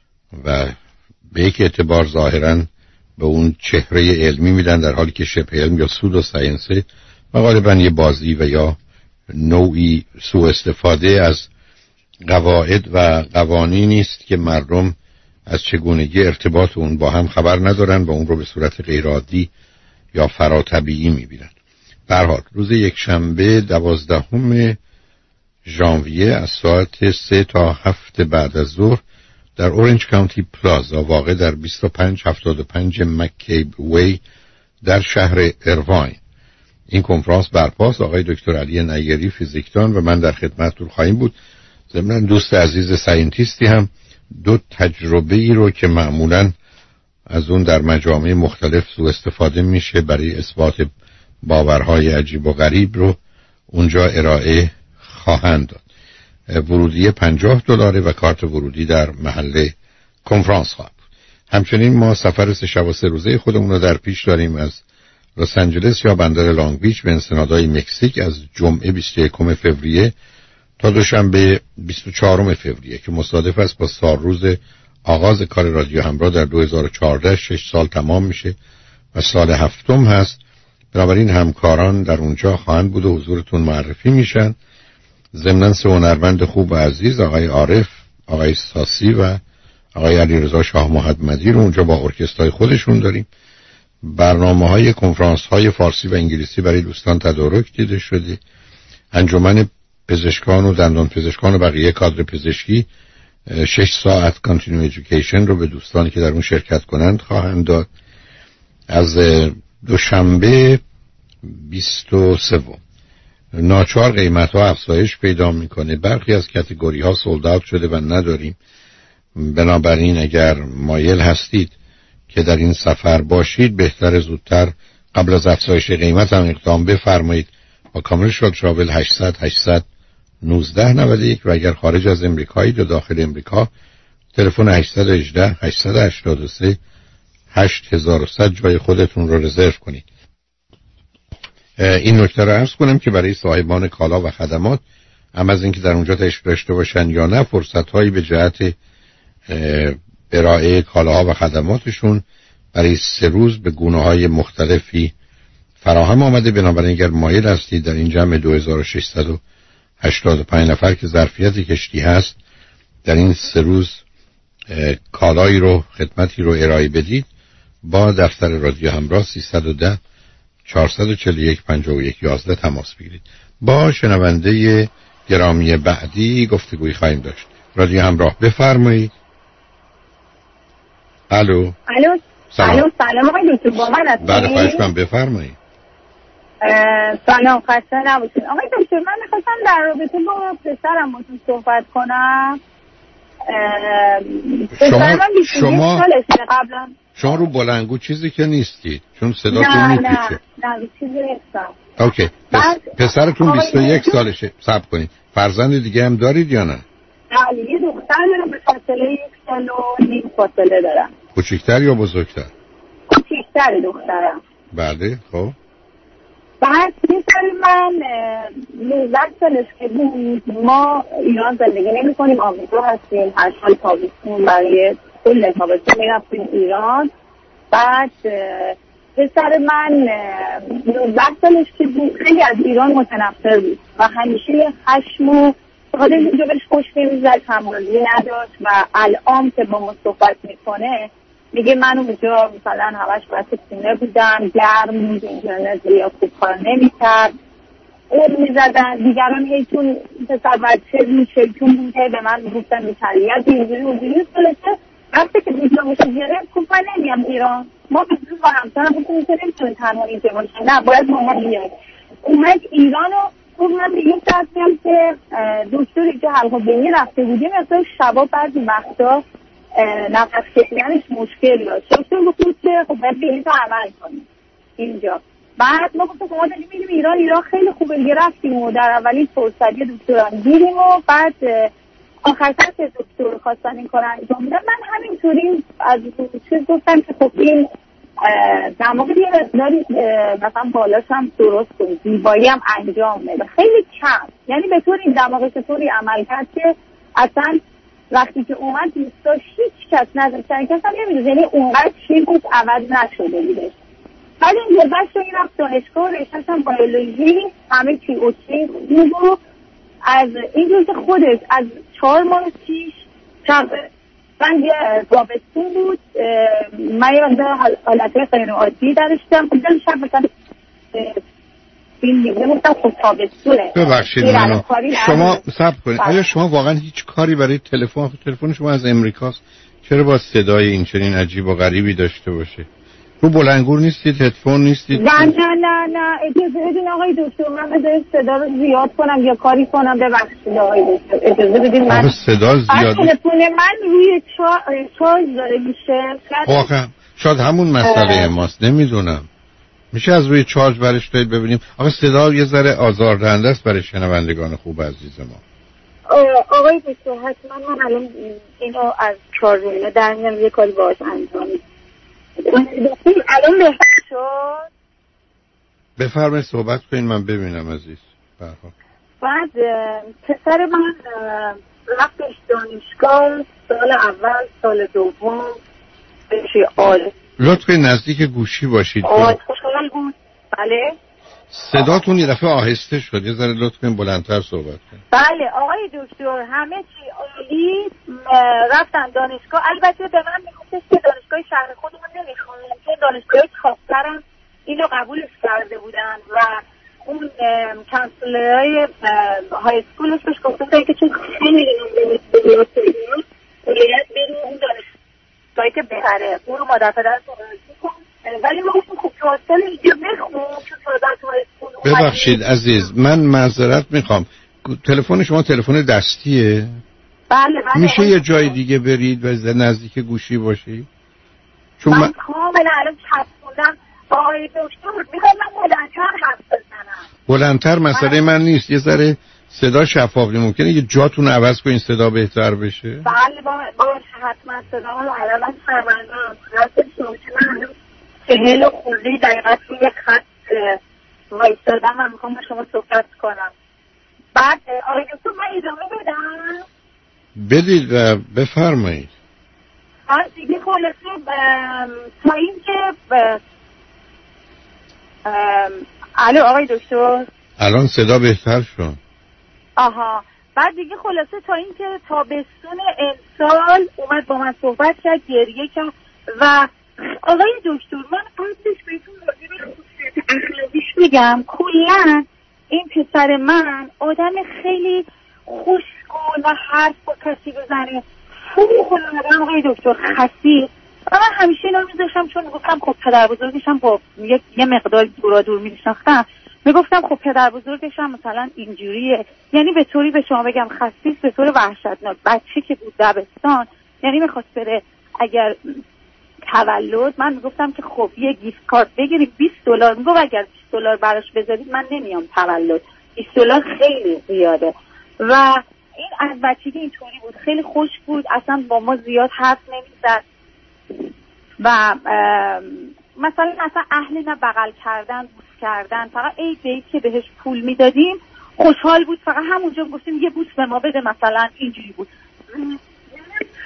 و به یک اعتبار ظاهراً به اون چهره علمی میدن در حالی که شبه علم یا سودو ساینسه و غالباً یه بازی و یا نوعی سوء استفاده از قواعد و قوانینی است که مردم از چگونگی ارتباط اون با هم خبر ندارن و اون رو به صورت غیرعادی یا فراطبیعی میبینن. به هر حال روز یکشنبه 12 ژانویه از ساعت 3 تا 7 بعد از ظهر در اورنج کانتی پلازا واقع در 2575 مکیب وی در شهر ایرواین این کنفرانس برپاست. آقای دکتر علی نیری فیزیکدان و من در خدمتتون خواهیم بود. ضمن دوست عزیز ساینتیستی هم دو تجربه ای رو که معمولاً از اون در مجامع مختلف سوء استفاده میشه برای اثبات باورهای عجیب و غریب رو اونجا ارائه خواهند داد. ورودی $50 و کارت ورودی در محل کنفرانس خواهد بود. همچنین ما سفر 3 شب و 3 روزه خودمون رو در پیش داریم از لس آنجلس یا بندر لانگ بیچ به انسنادای مکزیک از جمعه 21 فوریه تا دوشنبه 24 فوریه که مصادف است با سالروز آغاز کار رادیو همراه در 2014. 6 سال تمام میشه و سال 7م هست. بنابراین همکاران در اونجا خواهند بود و حضورتون معرفی میشن. ضمناً 3 هنرمند خوب و عزیز آقای عارف، آقای ساسی و آقای علیرضا شاه محمدی رو اونجا با ارکسترای خودشون داریم. برنامه‌های کنفرانس‌های فارسی و انگلیسی برای دوستان تدارک دیده شده. انجمن پزشکان و دندان پزشکان و بقیه کادر پزشکی 6 ساعت کانتینیو ایژوکیشن رو به دوستانی که در اون شرکت کنند خواهند داد. از دوشنبه 23 ناچار قیمت ها افزایش پیدا میکنه. برخی از کاتگوری ها سولد اوت شده و نداریم. بنابراین اگر مایل هستید که در این سفر باشید بهتر زودتر قبل از افزایش قیمت هم اقدام بفرمایید. با کامرشال تراول 800 1991 و اگر خارج از امریکایی یا داخل امریکا تلفن 818 883 8100 جای خودتون رو رزرو کنید. این نکته رو عرض کنم که برای صاحبان کالا و خدمات هم از اینکه در اونجا تشریف داشته باشن یا نه فرصت هایی به جهت ارائه کالاها و خدماتشون برای 3 روز به گونه های مختلفی فراهم آمده. بنابراین اگر مایل هستید در این جمع 2685 نفر که ظرفیت کشتی هست در این 3 روز کالایی رو خدمتی رو ارائه بدید با دفتر رادیو همراه 310 441 51 11 تماس بگیرید. با شنونده گرامی بعدی گفتگوی خواهیم داشت. رادیو همراه بفرمایید. الو سلام آقای دکتر با من هستید؟ بله خواهش کنم بفرمایید. سلام خسته نباشید آقای دکتر. من می‌خواستم در رابطه با پسرم باتون صحبت کنم. شما رو بلندگو چیزی که نیستید چون صداتون میپیچه. نه چیزی نیستم. اوکی. پسرتون 21 سالشه. صبر کنید. فرزند دیگه هم دارید یا نه؟ نه یه دختر دارم به فاصله 1 سال و نیم فاصله دارم. کوچیک‌تر یا بزرگتر؟ کوچیک‌تر دخترم. بله خب. بعد پسر من 19 سالش که بود ما ایران زندگی نمی کنیم آمریکا هستیم. هر سال تابستون برای کل تابستون می رفتیم ایران. بعد پسر من 19 سالش که بود خیلی از ایران متنفر بود و همیشه خشم و خاطر اینجا بهش خوش نمیزد، همراهی نداشت و الان که با ما صحبت میکنه میگه من اونجا مثلا همش بس سینه بودم، گرم بود، اینترنت یا خوب کار نمیکرد، اون میزدن دیگران هیچون پسر بچه میشیتون بوده به من گفتن به تریت اینجوری سالشه. وقتی که دیپلمش گرفت گفت من نمیم ایران، ما بزرگ با همسرم بکنیم که نمیتونیم تنها اینجا باشیم، نه باید با ما بیاد. اومد ایران و خب من به این ترسیم که دکتری که حلقه بینی رفته بودیم اصلا شبا بعضی وقتا نفس کشیدنش مشکل داشت. دکتر گفت که خب باید بینی تو عمل کنیم اینجا. بعد ما گفتم ما داریم میریم ایران خیلی خوبه دیگه، رفتیم و در اولین فرصتی دکتران دیدیم و بعد آخر سر که دکتر خواستن این کار انجام بدن من همینطوری از چیز گفتم که خب این دماغ یه مقداری مثلا بالاش هم درست کنید، زیبایی هم انجام بده، خیلی کم، یعنی به طور این دماغش طوری عمل کرد که اصلا وقتی که اومد دوستاش هیچ کس نداشتن، کس هم نمیدونست، یعنی اونقدر چیزش عوض نشده بودش. ولی این جزش رو این رفت دانشگاه رشته‌ش هم بیولوژی، همه چی اوکی خوب و از این روز خودش از 4 ماه پیش من یه رابطون بود، من یه حالته غیر عادی درشتم، خب دلشم مثلا فیلم دیگه گفتم خب تابستونه. ببخشید منو شما صبر کنید، آیا شما واقعا هیچ کاری برای تلفن شما از امریکاست؟ چرا با صدای این چنین عجیب و غریبی داشته باشه؟ رو بلندگور نیستید؟ هدفون نیستید؟ نه اجازه بدین آقای دکتر من بذارید صدا رو زیاد کنم یا کاری کنم؟ ببخشید آقای دکتر اجازه بدین من صدا زیاد تلفن من روی چارج داره میشه. واقعا شاید همون مسئله ماست، نمیدونم. میشه از روی چارج برش دارید ببینیم؟ آقا صدا یه ذره آزاردهنده است برای شنوندگان خوب عزیز ما. آقای دکتر حتما من الان اینو از چارج در میام یه کاری باهاش انجام میدم. الان بهتر شد؟ بفرمایید صحبت کنین من ببینم عزیز. بعد پسر من رفتش دانشگاه سال اول سال دوم بهش عالی. لطفاً نزدیک گوشی باشید. خوشحال بود. بله صداتون یه دفعه آهسته شد، یه ذره لطفاً بلندتر صحبت کنید. بله آقای دکتر همه چی عالی، رفتن دانشگاه. البته به من میگفتش که دانشگاه شهر خودمون نمیخوام، چون دانشگاه خاص‌ترم اینو قبولش کرده بودن و اون کانسلرهای های اسکولش بهش گفتن که چون خیلی باید بریم اون دانشگاهی که بهتره اون رو مادر پدر کن. ولی ما گفتم خب تو هاستل اینجا بخون چون تو اسکول. ببخشید عزیز من معذرت میخوام، تلفن شما تلفن دستیه؟ بله. میشه یه جای دیگه برید و نزدیک گوشی باشی؟ چون من کاملا الان چسبوندم. آقای دکتر میخوام من بلندتر حرف بزنم. بلندتر مسئله من نیست، یه ذره صدا شفافی ممکنه یه جاتون عوض کنین صدا بهتر بشه؟ بله باشه حتما صدا رو الان شرمندم. راستش من 40 خورده دقیقه روی خط وایستادم من میخوام با شما صحبت کنم. بعد آقای دکتر من ادامه بدم؟ بدید و بفرمایید. دیگه خلاصه تا این که الو آقای دکتر الان صدا بهتر شد. آها بعد دیگه خلاصه تا این که تابستون امسال اومد با من صحبت کرد، گریه کرد و آقای دکتر من قبلش بهتون راجع به خصوصیت اخلاقیش میگم. کلا این پسر من آدم خیلی خوشگل و حرف با کسی بزنه، فوق‌العاده آقای دکتر خسیس. و من همیشه اینا میذاشتم چون گفتم خب پدر بزرگشم با یه مقدار دور میشناختم، میگفتم خب پدر بزرگشم مثلا اینجوریه، یعنی به طوری به شما بگم خسیس، به طور وحشتناک. بچه که بود دبستان یعنی میخواست بره اگر تولد، من میگفتم که خب یه گیفت کارت بگیریم $20. میگفت اگر $20 براش بذارید من نمیام تولد، $20 خیلی زیاده. و این از بچگی اینطوری بود، خیلی خوش بود، اصلا با ما زیاد حرف نمیزد و مثلا اهل نه بغل کردن بوس کردن، فقط عید که بهش پول میدادیم خوشحال بود، فقط همونجا گفتیم یه بوس به ما بده، مثلا اینجوری بود.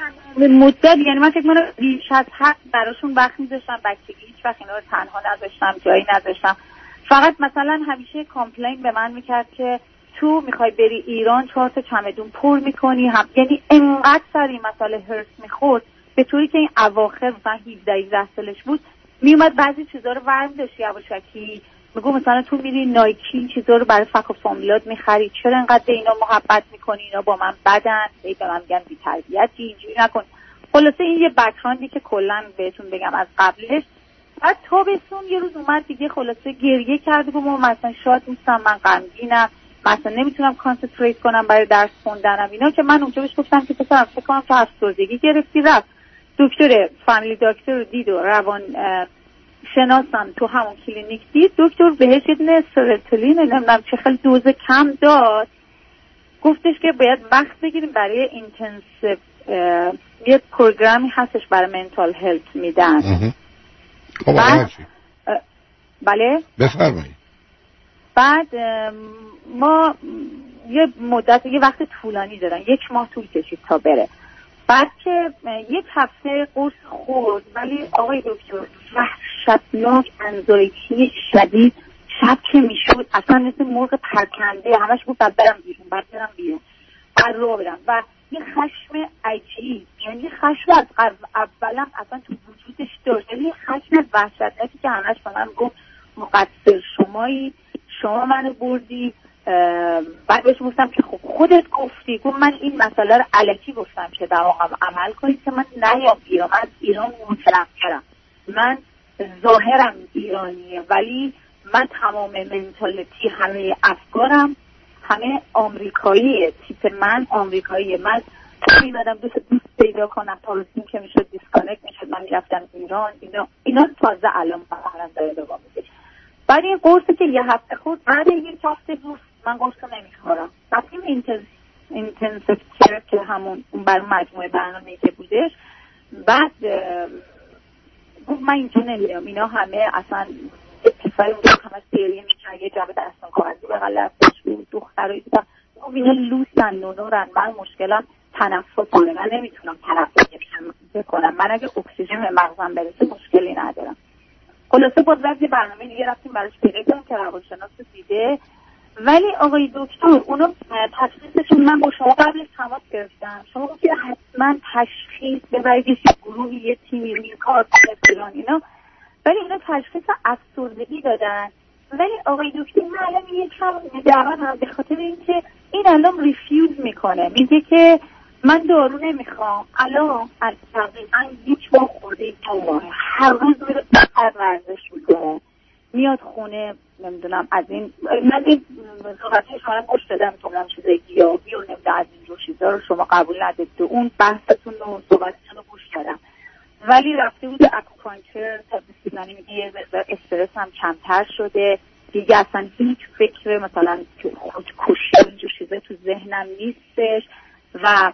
تمام مدت، یعنی من فکر کنم بیش از حد براشون وقت می‌ذاشتم، بچگی هیچ وقت اینا رو تنها نذاشتم، جایی نذاشتم. فقط مثلا همیشه کامپلین به من میکرد که تو میخوای بری ایران 4 تا چمدون پر میکنی هم، یعنی انقدر سر این مسئله هرس میخورد به طوری که این اواخر مثلا 17 سالش بود میومد بعضی چیزا رو ورم داشت یواشکی میگو مثلا تو میری نایکی چیزا رو برای فک و فامیلات میخری، چرا انقدر به اینا محبت میکنی، اینا با من بدن، به من میگن بی تربیتی، اینجوری نکن. خلاصه این یه بک‌گراندی که کلا بهتون بگم از قبلش. بعد تابستون یه روز اومد دیگه خلاصه گریه کرد و ما مثلا شاد نیستم، من غمگینم، مثلا نمیتونم کانسنتریت کنم برای درس خوندنم اینا، که من اونجا بهش گفتم که پسرم فکر کنم تو افسردگی گرفتی. رفت دکتر فامیلی دکتر رو دید و روان شناسم تو همون کلینیک دید، دکتر بهش یه دونه سرتولین نمیدونم چه خیلی دوز کم داد، گفتش که باید وقت بگیریم برای اینتنسیو، یه پروگرامی هستش برای منتال هلت میدن. بعد بله بفرمایید. بعد ما یه مدت، یه وقت طولانی دادن، 1 ماه طول کشید تا بره. بعد که 1 هفته قرص خورد، ولی آقای دکتر وحشتناک انزایتی شدید، شب که میشد اصلا مثل مرغ پرکنده همش بود بعد برم بیرون بعد رو برم، و یه خشم عجیب، یعنی خشم از اولا اصلا تو وجودش داشت، یعنی خشم وحشتناکی که همش به من گفت مقصر شمایی، شما منو بردی. بعد بهش گفتم که خب خودت گفتی، گفت من این مسئله رو الکی گفتم که در واقع عمل کنید که من نیام ایران، من از ایران متنفرم، من ظاهرم ایرانیه ولی من تمام منتالیتی، همه افکارم همه آمریکاییه، تیپ من آمریکاییه. من میمدم دوست پیدا کنم تا رسیم که میشد دیسکانکت میشد، من میرفتم ایران. اینا تازه الان فقط داره دوام میده. بعد این قرصی که 1 هفته خورد، بعد 1 هفته روز من قرص نمیخورم. رفتیم اینتنسیو کیر که همون برای مجموعه برنامه‌ای که بودش. بعد گفت من اینجا نمیام، اینا همه اصلا اتفاقی بود، همه سریه میکنن، یه جبه دستان کاغذی بغل دستش بود، دخترایی بودن، گفت اینا لوسن نونورن، من مشکلم تنفسه، من نمیتونم تنفس بکنم، من اگه اکسیژن به مغزم برسه مشکلی ندارم. خلاصه باز یه برنامه دیگه رفتیم براش پیدا کردیم که روانشناس دیده. ولی آقای دکتر اونو تشخیصشون من با شما قبلش تماس گرفتم، شما گفتید حتما تشخیص ببرید یه گروهی، یه تیمی روی کار کنید اینا، ولی اینا تشخیص افسردگی دادن. ولی آقای دکتر من الان یکم نگرانم به خاطر اینکه این الان ریفیوز میکنه، میگه که من دارو نمیخوام. الان از تقریبا 1 ماه خورده 2 ماه هر روز میره بهتر ورزش میکنه، میاد خونه نمیدونم از این من این صحبتش شما گوش دادم که اونم چیزای گیاهی و نمیدونم از اینجور چیزا رو شما قبول ندید، اون بحثتون و صحبتتون رو گوش کردم. ولی رفته بود اکوپانکچر تا بسیدنی میگه یه مقدار استرس هم کمتر شده دیگه، اصلا هیچ فکر مثلا خودکشی اینجور چیزا تو ذهنم نیستش. و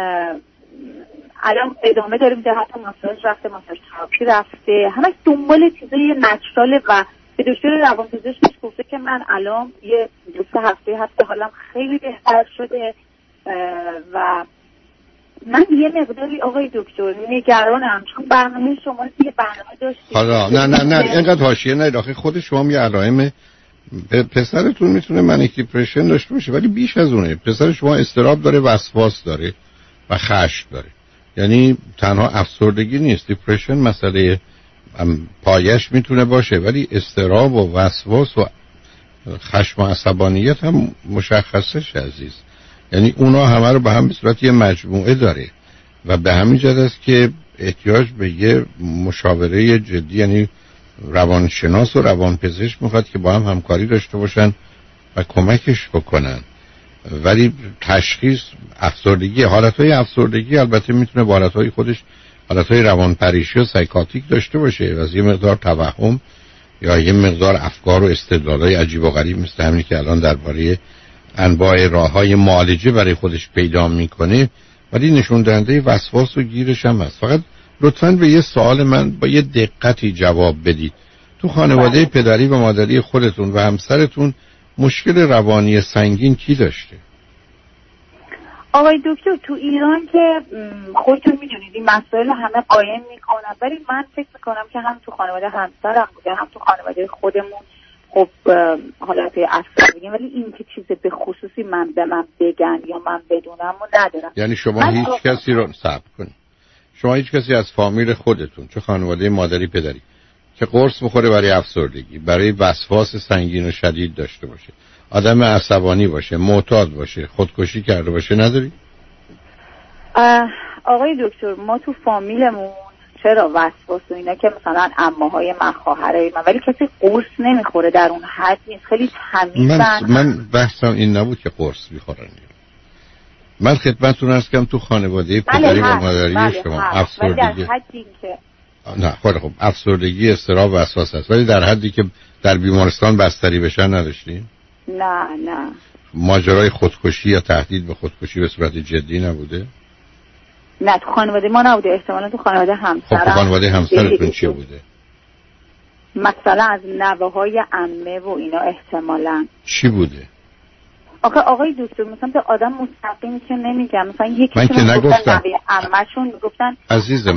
الان ادامه داره میده، حتی ماساژ رفته، ماساژ تراپی رفته، همش دنبال چیزای نچراله. و به دکتر روانپزشکش گفته که من الان یه 2 هفته هست حالم خیلی بهتر شده. و من یه مقداری آقای دکتر نگرانم، چون برنامه شما یه برنامه داشتید. حالا نه اینقدر حاشیه نه، داخل خود شما یه علائم پسرتون میتونه منیک دیپرشن داشته باشه، ولی بیش از اونه. پسر شما اضطراب داره، وسواس داره و خشم داره. یعنی تنها افسردگی نیست، دیپرشن مسئله پایش میتونه باشه، ولی اضطراب و وسواس و خشم و عصبانیت هم مشخصش عزیز. یعنی اونا همه رو به هم به صورت یه مجموعه داره و به همین جهت است که احتیاج به یه مشاوره جدی، یعنی روانشناس و روانپزشک میخواد که با هم همکاری داشته باشن و کمکش بکنن. ولی تشخیص افسردگی، حالتهای افسردگی البته میتونه با حالتهای خودش حالتهای روانپریشی و سایکاتیک داشته باشه و از یه مقدار توهم یا یه مقدار افکار و استدلالای عجیب و غریب مثل همینی که الان درباره انواع راههای معالجه برای خودش پیدا میکنه، ولی نشون دهنده وسواس و گیرش هم هست. فقط لطفاً به یه سوال من با یه دقتی جواب بدید. تو خانواده پدری و مادری خودتون و همسرتون مشکل روانی سنگین کی داشته؟ آقای دکتر تو ایران که خودتون میدونید این مسائل همه قایم میکنن، ولی من فکر میکنم که هم تو خانواده همسرم بوده هم تو خانواده خودمون خب حالت اصلا بگیم، ولی این که چیز به خصوصی من بگن یا من بدونم و ندارم. یعنی شما هیچ کسی رو صبر کنید، شما هیچ کسی از فامیل خودتون چه خانواده مادری پدری که قرص بخوره برای افسردگی، برای وسواس سنگین و شدید داشته باشه، آدم عصبانی باشه، معتاد باشه، خودکشی کرده باشه نداری؟ آقای دکتر ما تو فامیلمون چرا وسواس و اینا که مثلا عمه‌های من، خواهرای من، ولی کسی قرص نمیخوره در اون حد نیست، خیلی تمیزن. من بحثم این نبود که قرص میخورن. من خدمتتون عرض کردم تو خانواده پدری و مادری شما افسردگی در حدی که نه خب افسردگی، اضطراب و وسواس هست، ولی در حدی که در بیمارستان بستری بشن نداشتین؟ نه ماجرای خودکشی یا تهدید به خودکشی به صورت جدی نبوده؟ نه تو خانواده ما نبوده، احتمالا تو خانواده همسرم. خب تو خانواده همسرتون چی بوده؟ مثلا از نوه‌های عمه و اینا احتمالا. چی بوده؟ آقای دکتر مثلا به آدم مستقیم که نمیگم، مثلا یکی من که نگفتم عمه‌شون گفتن عزیز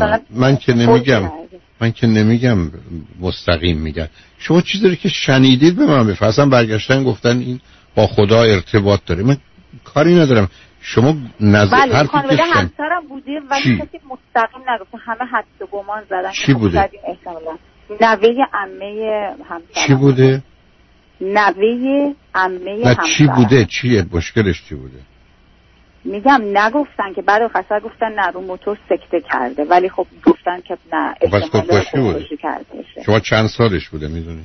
من که نمیگم مستقیم میگم، شما چیزی داری که شنیدید به من بفرستن، برگشتن گفتن این با خدا ارتباط داره، من کاری ندارم. شما نظر هر خانواده همسرم بوده ولی کسی مستقیم نگفته، همه حدس و گمان زدن. چی بوده؟ نوه عمه همسرم. چی بوده؟ نوه عمه همسرم. چی بوده؟ چیه مشکلش چی بوده؟ میگم نگفتن که بعد خسته گفتن نه رو موتور سکته کرده، ولی خب گفتن که نه احتمال خودکشی کرده. شما چند سالش بوده میدونی؟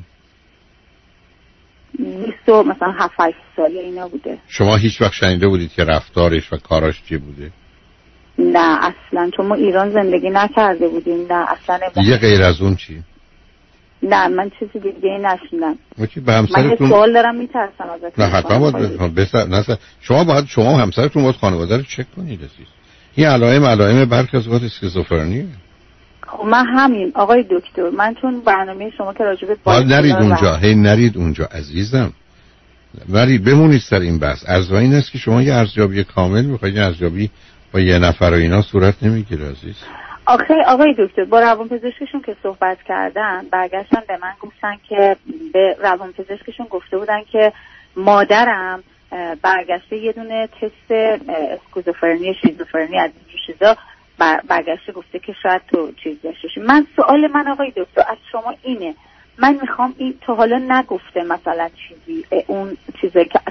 20 مثلا 7-8 ساله اینا بوده. شما هیچ وقت شنیده بودید که رفتارش و کاراش چی بوده؟ نه اصلا، چون ما ایران زندگی نکرده بودیم. نه اصلا. دیگه غیر از اون چی؟ نه من چیزی دیگه نشنیدم. من یه سوال دارم میترسم ازت. نه حتما باید شما همسرتون باید خانواده رو چک کنید عزیز. این علائم برخی از اوقات اسکیزوفرنیه. خب من همین آقای دکتر، من چون برنامه شما که راجع به نرید اونجا، نرید اونجا عزیزم، ولی بمونید سر این بحث. ارزش این است که شما یه ارزیابی کامل میخواید، ارزیابی با یه نفر و اینا صورت نمیگیره عزیز. آقای دکتر با روانپزشکشون که صحبت کردن برگشتن به من گفتن که به روانپزشکشون گفته بودن که مادرم برگشته یه دونه تست اسکیزوفرنی، شیزوفرنی از این چیزا برگشته گفته که شاید تو چیز داشته باشی. من سوال من آقای دکتر از شما اینه، من میخوام این تا حالا نگفته مثلا چیزی اون چیزی که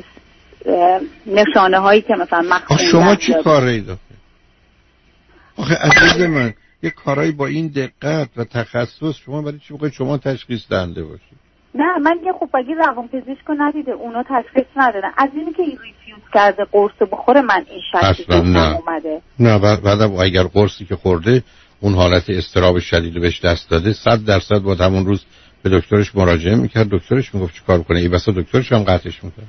نشانه هایی که مثلا شما چی کاری داره؟ آخه عزیز من یه کارایی با این دقت و تخصص شما برای چی بخواید شما تشخیص دهنده باشید؟ نه من یه خب اگه روانپزشکو ندیده اونا تشخیص ندادن، از اینی که ریفیوز کرده قرص بخوره من این شکی اومده. نه بعد اگر قرصی که خورده اون حالت اضطراب شدید بهش دست داده 100% باید همون روز به دکترش مراجعه میکرد، دکترش میگفت چی کار کنه، این بسا دکترش هم قطعش میکنه.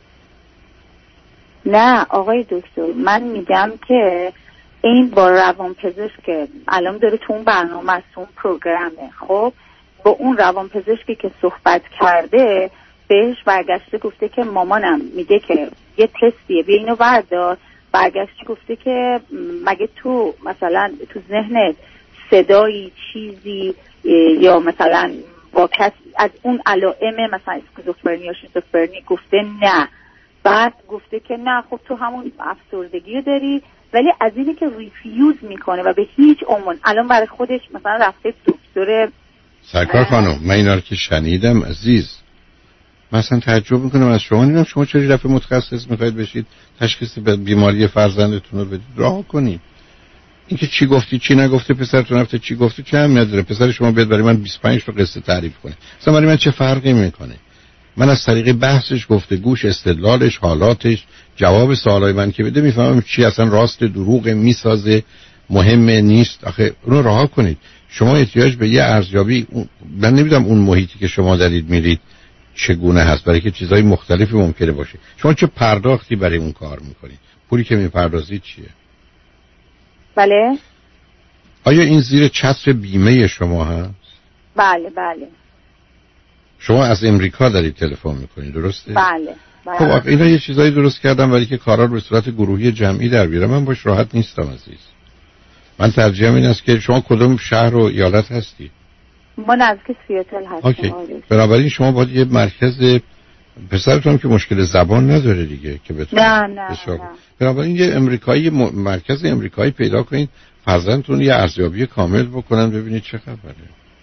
نه آقای دکتر من میگم که این با روانپزشک که الان داره تو اون برنامه است، اون پروگرامه، خب با اون روانپزشکی که صحبت کرده بهش برگشته گفته که مامانم میگه که یه تستیه بیا اینو بردار، برگشته گفته که مگه تو مثلا تو ذهنت صدایی چیزی یا مثلا با کس از اون علائم مثلا اسکیزوفرنی یا شیزوفرنی گفته نه، بعد گفته که نه خب تو همون افسردگی رو داری، ولی از اینه که ریفیوز میکنه و به هیچ عنوان الان برای خودش مثلا رفته دکتر. سرکار خانم من اینا رو که شنیدم عزیز، مثلا تعجب میکنم از شما، نمیدونم شما چه رفت متخصص میخواید بشید تشخیص بیماری فرزندتون رو بدید، راه کنید. اینکه چی گفتی چی نگفته پسرتون رفته چی گفته چه اهمیت داره؟ پسر شما بیاد برای من 25 تا قصه تعریف کنه، مثلا برای من چه فرقی میکنه؟ من از طریق بحثش، گفتگوش، استدلالش، حالاتش، جواب سوالای من که بده میفهمم چی اصلا راست دروغ میسازه، مهمه نیست. آخه اونو رها کنید. شما احتیاج به یه ارزیابی، من نمیدونم اون محیطی که شما دارید میرید چگونه هست، برای که چیزای مختلفی ممکنه باشه. شما چه پرداختی برای اون کار میکنید؟ پولی که میپردازید چیه؟ بله. آیا این زیر چتر بیمه شما هست؟ بله. شما از امریکا دارید تلفن میکنید درسته؟ بله. خب اینا یه چیزایی درست کردم ولی که کارا رو به صورت گروهی جمعی در بیارم من باش راحت نیستم عزیز. من ترجیحم این است که شما کدوم شهر و ایالت هستی؟ ما نزدیک سیاتل هستیم. بنابراین شما باید یه مرکز پسرتون که مشکل زبان نداره دیگه که بتونه نه. بنابراین یه امریکایی مرکز امریکایی پیدا کنید فرزندتون یه ارزیابی کامل بکنن ببینید چه خبره.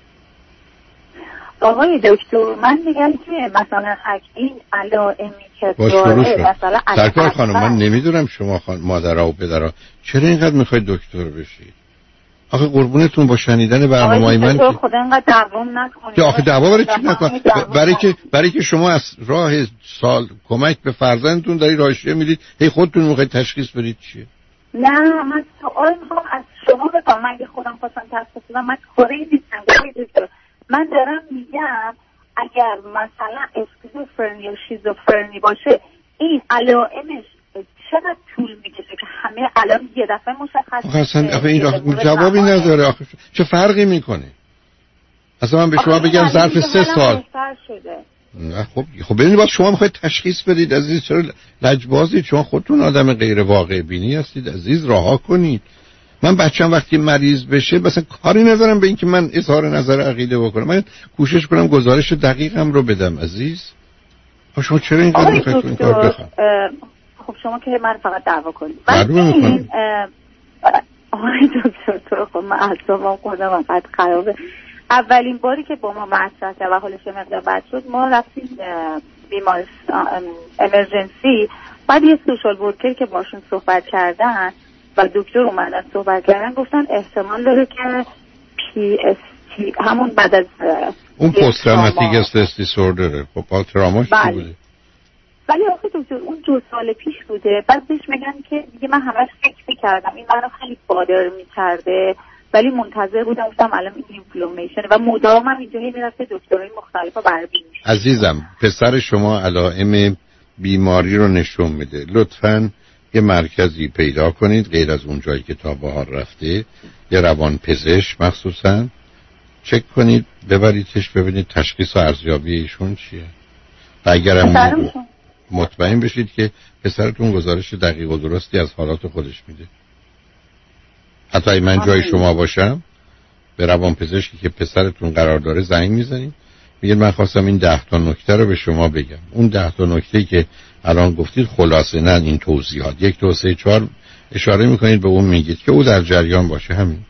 آقای دکتر من میگم که مثلا این علائمی که داره مثلا سرکار خانم من نمیدونم شما مادرها و پدرها چرا اینقدر میخواید دکتر بشید؟ آخه قربونتون با شنیدن برنامه‌های من که خدا اینقدر دوام نکنید. که آخه دعوا برای چی نکنید؟ برای که شما از راه سال کمک به فرزندتون دارید راهشیه میدید هی خودتون میخواید تشخیص بدید چیه؟ نه من سوال میخوام از شما بکنم. من خودم خواستم تشخیص بدم من کاری نیستم. من دارم میگم اگر مثلا اسکیزوفرنی یا شیزوفرنی باشه این علائمش چقدر طول میکشه که همه علائم یه دفعه مشخص میشه؟ آخه این جوابی نداره. آخه چه فرقی میکنه؟ اصلا من به شما بگم ظرف 3 سال نه خب ببینید باید شما میخواید تشخیص بدید عزیز. چرا لجبازید؟ شما خودتون آدم غیر واقع بینی هستید عزیز. رها کنید. من بچه‌م وقتی مریض بشه مثلا کاری ندارم به این که من اظهار نظر عقیده بکنم. من کوشش کنم گزارش دقیقم رو بدم عزیز. شما چرا اینقدر میخواید این کار بخوام؟ خب شما که من فقط دعوا کنید. آقای دکتر تو خب من اعصابم خودم فقط خرابه. اولین باری که با ما مطرح کرد و حالش مقدار بد شد ما رفتیم بیمارستان امرجنسی. بعد یه سوشال ورکر که باشون صحبت کردن و دکتر اومدن صحبت کردن گفتن احتمال داره که PST همون بعد از اون پست تروماتیک استرس دیسوردره. خب با تراماش چی بوده؟ ولی آخه دکتر اون 2 سال پیش بوده. بعد بهش میگن که دیگه من همش فکر می‌کردم این منو خیلی بادر می‌کرده ولی منتظر بودم گفتم الان این اینفلومیشن و مدام هم اینجوری میرفته دکترای مختلفا برای بینش. عزیزم پسر شما علائم بیماری رو نشون میده. لطفاً یه مرکزی پیدا کنید غیر از اون جایی که تا بهار رفته یه روان پزشک مخصوصاً چک کنید ببریدش ببینید تشخیص و ارزیابی ایشون چیه. و اگرم مطمئن بشید که پسرتون گزارش دقیق و درستی از حالات خودش میده. حتی اگه من جای شما باشم به روان پزشکی که پسرتون قرار داره زنگ میزنید میگید من خواستم این 10 تا نکته رو به شما بگم. اون 10 تا نکته که الان گفتید خلاصه نه این توضیحات 1 2 3 4 اشاره میکنید به اون میگید که او در جریان باشه. همین.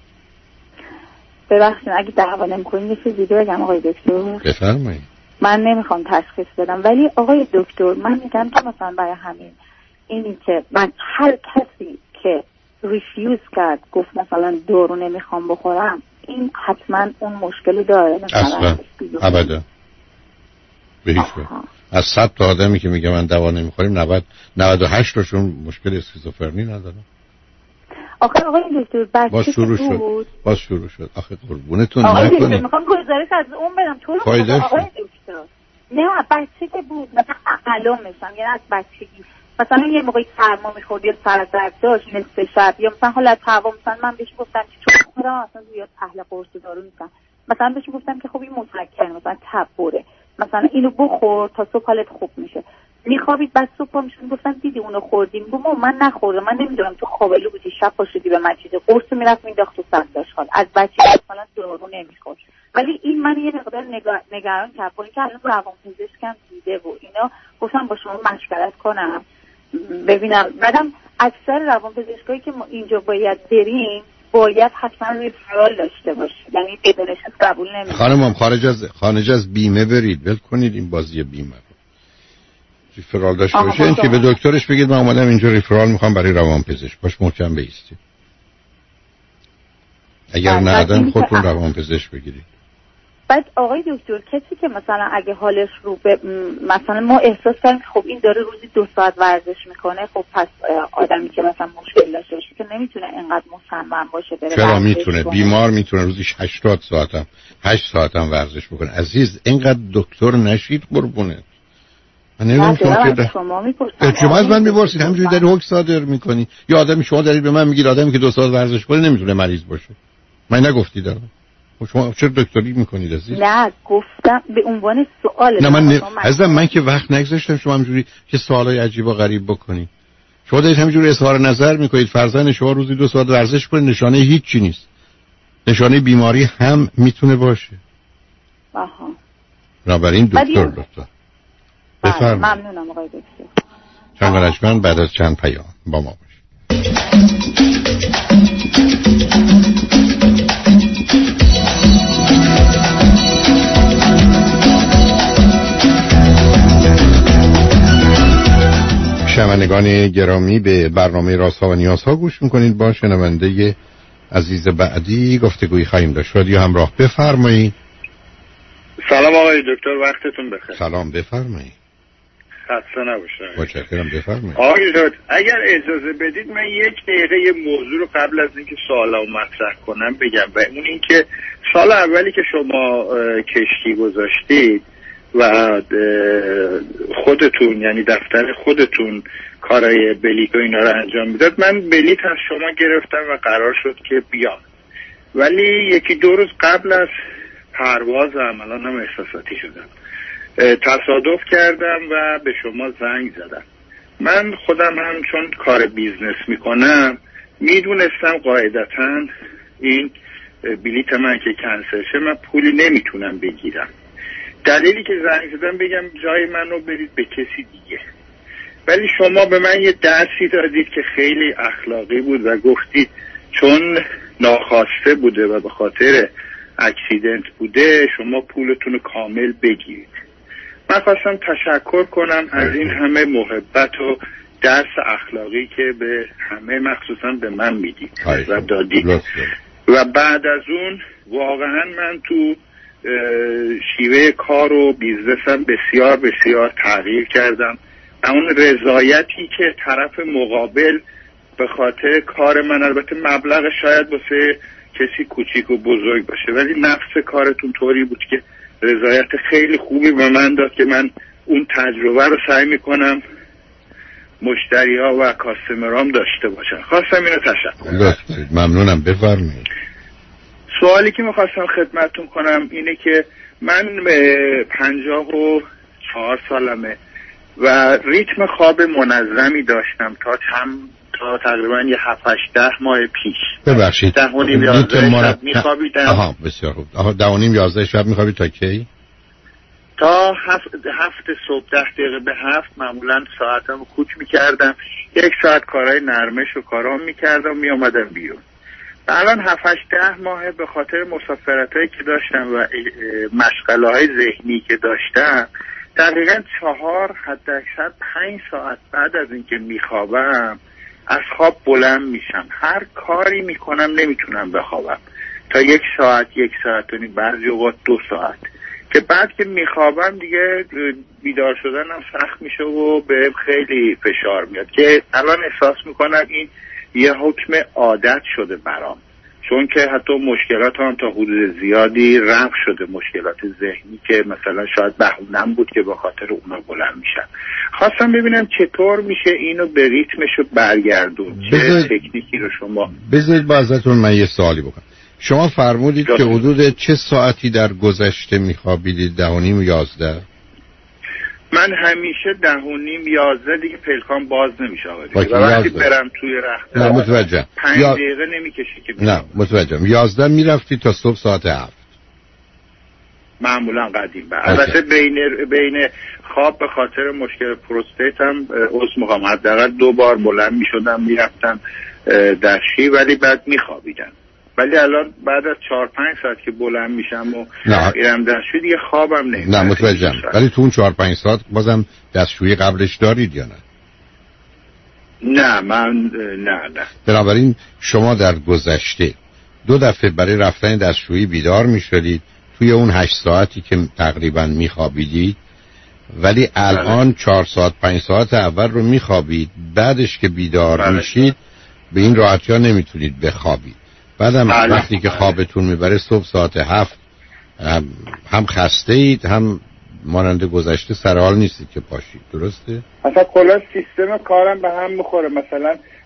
ببخشید اگه دعوا نمی‌کنید یه چیزی بگم آقای دکتر. بفرمایید. من نمیخوام تشخیص بدم ولی آقای دکتر من میگم که مثلا برای همین اینی که من هر کسی که ریفیوز کرد گفت مثلا دارو نمیخوام بخورم این حتما اون مشکلی داره. اصلا ابدا به هیچ وجه. از 100 تا آدمی که میگه من دوا نمیخوریم 98 تاشون مشکل اسکیزوفرنی ندارن. آخه آقای دکتر بچه باز شروع شد. آخه قربونتون نکنید. آقای میخوام گزارش از اون بدم تو رو آقای دکتر. نه بچه که بود مثلا علامشم یعنی از بچگی مثلا یه موقعی سرما میخورد یا سر درد داشت نصف شب یا مثلا حالت هوا مثلا من بهش گفتم که چون خودم اصلا زیاد اهل قرص دارو نیستم مثلا بهش گفتم که خب این مسکن مثلا تب بره مثلا اینو بخور تا صبح حالت خوب میشه. میخوابید بعد صبح میشه گفتم دیدی اونو خوردیم گفتم من نخوردم من نمیدونم تو خوابالو بودی شب پاشدی به من چیز قرص میرفت مینداخت تو سرداش حال از بچگی مثلا دارو نمیخورد. ولی این من یه مقدار نگران کرد با اینکه الان روانپزشکم دیده و اینا گفتم با شما مشورت کنم ببینم. بعدم اکثر روانپزشکایی که ما اینجا باید بریم باید حتما ریفرال داشته باشه یعنی بدونش قبول نمیکنه. خانمم خارج از بیمه برید ول کنید این بازی بیمه رو. ریفرال داشته باشه این که به دکترش بگید من اومدم اینجا ریفرال میخوام برای روانپزشک باش محکم بایستید. اگر ندادن خودتون روانپزشک بگیرید. بعد آقای دکتر کسی که مثلا اگه حالش رو به مثلا ما احساس کنیم خب این داره روزی 2 ساعت ورزش میکنه خب پس آدمی که مثلا مشکل داشته باشه که نمیتونه اینقدر مصمم باشه بره چرا میتونه بیمار میتونه روزی 80 ساعت 8 ساعت هم ورزش بکنه. عزیز اینقدر دکتر نشید قربونه. من نمیدونم که شما از من میپرسید همینجوری داری حکم صادر میکنی یا آدمی شما دارید به من میگید آدمی که 2 ساعت ورزش کنه نمیتونه مریض باشه. من نگفتیدم. شما چرا دکتری میکنید عزیز؟ نه گفتم به عنوان سوال. نه من که وقت نگذاشتم شما همجوری که سوالای عجیب و غریب بکنید. شما دارید همینجوری اظهار نظر میکنید فرزند شما روزی 2 ساعت ورزش کنه، نشانه هیچ چی نیست. نشانه بیماری هم میتونه باشه. آها. بنابراین دکتر لطفا بفرمایید. ممنونم آقای دکتر. شنگرشمن بعد از چند پیام با ما باشه. شنوندگان گرامی به برنامه رازها و نیازها گوش میکنید. با شنونده عزیز بعدی گفتگویی خواهیم داشت. رادیو همراه بفرمایید. سلام آقای دکتر، وقتتون بخیر. سلام بفرمایید. خسته نباشید. متشکرم بفرمایید. آقای دکتر اگر اجازه بدید من 1 دقیقه یه موضوع رو قبل از اینکه سوالمو مطرح کنم بگم و اون اینکه سال اولی که شما کشتی گذاشتید و خودتون یعنی دفتر خودتون کارهای بلیط و اینا رو انجام میداد، من بلیط از شما گرفتم و قرار شد که بیام، ولی 1-2 روز قبل از پروازم الانم احساساتی شدم، تصادف کردم و به شما زنگ زدم. من خودم هم چون کار بیزنس میکنم میدونستم قاعدتاً این بلیط من که کنسل شه من پولی نمیتونم بگیرم. دلیلی که زنگ زدم بگم جای منو برید به کسی دیگه، ولی شما به من یه درسی دادید که خیلی اخلاقی بود و گفتید چون ناخواسته بوده و به خاطر اکسیدنت بوده شما پولتون رو کامل بگیرید. من خواستم تشکر کنم از این همه محبت و درس اخلاقی که به همه مخصوصا به من میدید و دادید. و بعد از اون واقعا من تو شیوه کار و بیزنسم بسیار بسیار تغییر کردم. اون رضایتی که طرف مقابل به خاطر کار من، البته مبلغ شاید واسه کسی کوچیک و بزرگ باشه، ولی نفس کارتون طوری بود که رضایت خیلی خوبی به من داد که من اون تجربه رو سعی میکنم مشتری ها و کاستمرام داشته باشن. خواستم اینو تشکر کنم. ممنونم بفرمایید. سوالی که میخواستم خدمتتون کنم اینه که من 54 سالمه و ریتم خواب منظمی داشتم تا تقریبا یه 7-8 ماه پیش. ببخشید 10:30-11 شب میخوابیدم. آها بسیار خوب. 10:30-11 شب میخوابید تا کی؟ تا 7 صبح 10 دقیقه به 7 معمولا ساعتمو کوک میکردم، 1 ساعت کارهای نرمش و کارام میکردم میامدم بیرون. الان 7-8 ماه به خاطر مسافرتایی که داشتم و مشغله‌های ذهنی که داشتم دقیقاً 4 حداکثر 5 ساعت بعد از اینکه میخوابم از خواب بلند میشم، هر کاری میکنم نمیتونم بخوابم تا 1 ساعت 1 ساعت و نیم، بعضی اوقات 2 ساعت، که بعد که میخوابم دیگه بیدار شدنم سخت میشه و به خیلی فشار میاد که الان احساس میکنم این یه حکم عادت شده برام، چون که حتی مشکلات هم تا حدود زیادی رفع شده، مشکلات ذهنی که مثلا شاید بهونم بود که به خاطر اونا بلند میشن. خواستم ببینم چطور میشه اینو به ریتمشو برگردون. چه تکنیکی رو شما بذارید با ازتون من یه سوالی بکنم. شما فرمودید که حدود چه ساعتی در گذشته میخوابیدید؟ 10:30-11؟ من همیشه 10:30-11 دیگه پلکام باز نمیشه و وقتی برم توی رخت نه متوجهم 5 دقیقه نمیکشه که نه متوجهم 11 میرفتی تا صبح ساعت 7 معمولا قدیم. البته بین خواب به خاطر مشکل پروستاتم عضو حداقل 2 بار بلند میشدم میرفتم دستشویی ولی بعد میخوابیدم، ولی الان بعد از 4-5 ساعت که بلند میشم و میرم دستشویی دیگه خوابم نمیاد. نه متوجهم، ولی تو اون 4-5 ساعت بازم دستشویی قبلش دارید یا نه؟ نه من نه. بنابراین شما در گذشته 2 دفعه برای رفتن دستشویی بیدار میشدید توی اون 8 ساعتی که تقریبا میخوابیدید، ولی الان 4 ساعت 5 ساعت اول رو میخوابید، بعدش که بیدار میشید به این راحتی ها نمیتونید بخوابید. بعدم وقتی که خوابتون میبره صبح ساعت 7 هم خسته اید هم مانند گذشته سرحال نیستید که پاشید، درسته؟ مثلا کلا سیستم کارم به هم میخوره. مثلا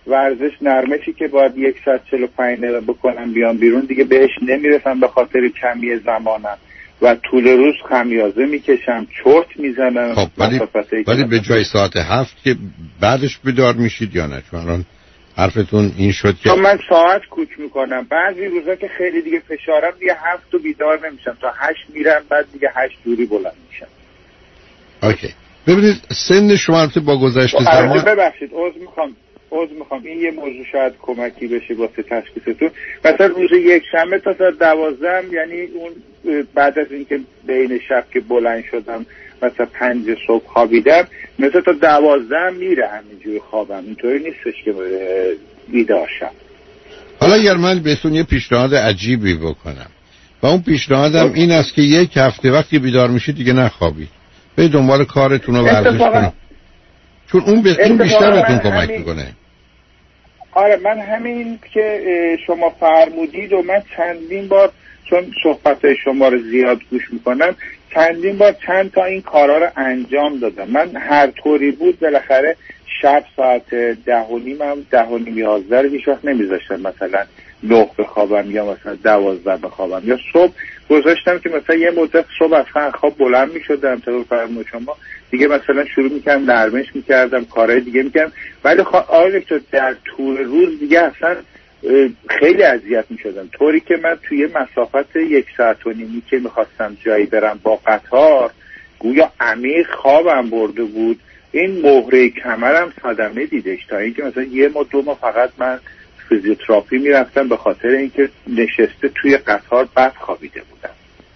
ورزش نرمشی که باید 145 دقیقه بکنم بیام بیرون دیگه بهش نمیرسم به خاطر کمی زمانم و طول روز خمیازه میکشم، چرت میزنم. خب ولی به جای ساعت 7 که بعدش بیدار میشید یا نه؟ چون الان حرفتون این شد که من ساعت کوک میکنم. بعضی روزا که خیلی دیگه فشارم دیگه 7 بیدار نمیشم، تا 8 میرم، بعد دیگه 8 دوری بلند میشم. اوکی. ببینید سن شما البته با گذشت زمان ببخشید عذر میخوام این یه موضوع شاید کمکی بشه واسه تشخیصتون. مثلا روز یک شنبه تا ساعت 12 یعنی اون بعد از اینکه بین شب که بلند شدم مثلا 5 صبح خوابیدم، مثلا تا 12 میره همینجوری خوابم، اینطوری نیستش که بیدار شم. حالا اگر من بهتون یه پیشنهاد عجیبی بکنم و اون پیشنهادم این است که یک هفته وقتی بیدار میشید دیگه نخوابید، به دنبال کارتون و ورزش کنید، چون اون بیشتر بهتون کمک میکنه. آره من همین که شما فرمودید و من چندین بار چون صحبت شما رو زیاد گوش میکنم چندین بار چند تا این کارا رو انجام دادم. من هر طوری بود بالاخره شب ساعت 10:30 11 رو هیچ وقت نمیذاشتم مثلا 9 بخوابم یا مثلا 12 بخوابم، یا صبح گذاشتم که مثلا یه مدت صبح از خواب بلند میشدم تا فرمود شما دیگه مثلا شروع میکردم نرمش میکردم، کارهای دیگه میکردم، ولی آره در طول روز دیگه اصلا خیلی اذیت میشدم، طوری که من توی مسافت 1.5 ساعت که میخواستم جایی برم با قطار گویا عمیق خوابم برده بود، این مهره کمرم صدمه دیدش، تا اینکه مثلا 1 ماه 2 ماه فقط من فیزیوتراپی میرفتم به خاطر اینکه نشسته توی قطار بد خوابیده بودم.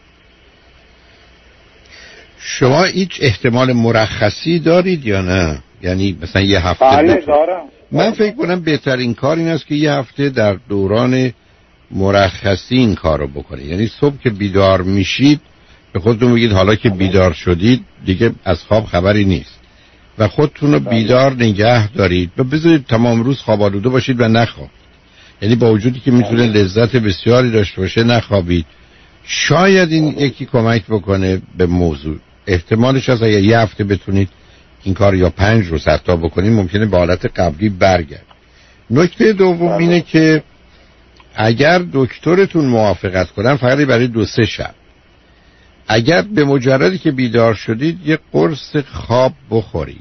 شما هیچ احتمال مرخصی دارید یا نه؟ یعنی مثلا یه هفته؟ بله دارم. من فکر کنم بهترین کار این است که یه هفته در دوران مرخصی این کار رو بکنید. یعنی صبح که بیدار میشید به خودتون بگید حالا که بیدار شدید دیگه از خواب خبری نیست و خودتون رو بیدار نگه دارید و بذارید تمام روز خواب آلوده باشید و نخوابید. یعنی با وجودی که میتونه لذت بسیاری داشته باشه نخوابید. شاید این یکی کمک بکنه به موضوع. احتمالش هست اگه یه هفته بتونید این کار یا 5 روز حتی بکنید ممکنه به حالت قبلی برگرد. نکته دوم اینه که اگر دکترتون موافقت کنن فقط برای 2-3 شب، اگر به مجردی که بیدار شدید یه قرص خواب بخورید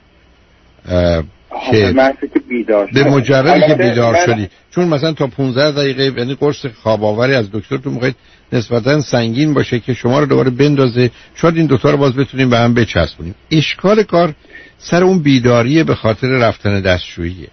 که به مجردی که بیدار شدید، چون مثلا تا 15 دقیقه یعنی قرص خواب آوری از دکترتون میخواید نسبتا سنگین باشه که شما رو دوباره بندازه، شاید این دوتا رو باز بتونیم به هم بچسبونیم. اشکال کار سر اون بیداریه به خاطر رفتن دستشوییه.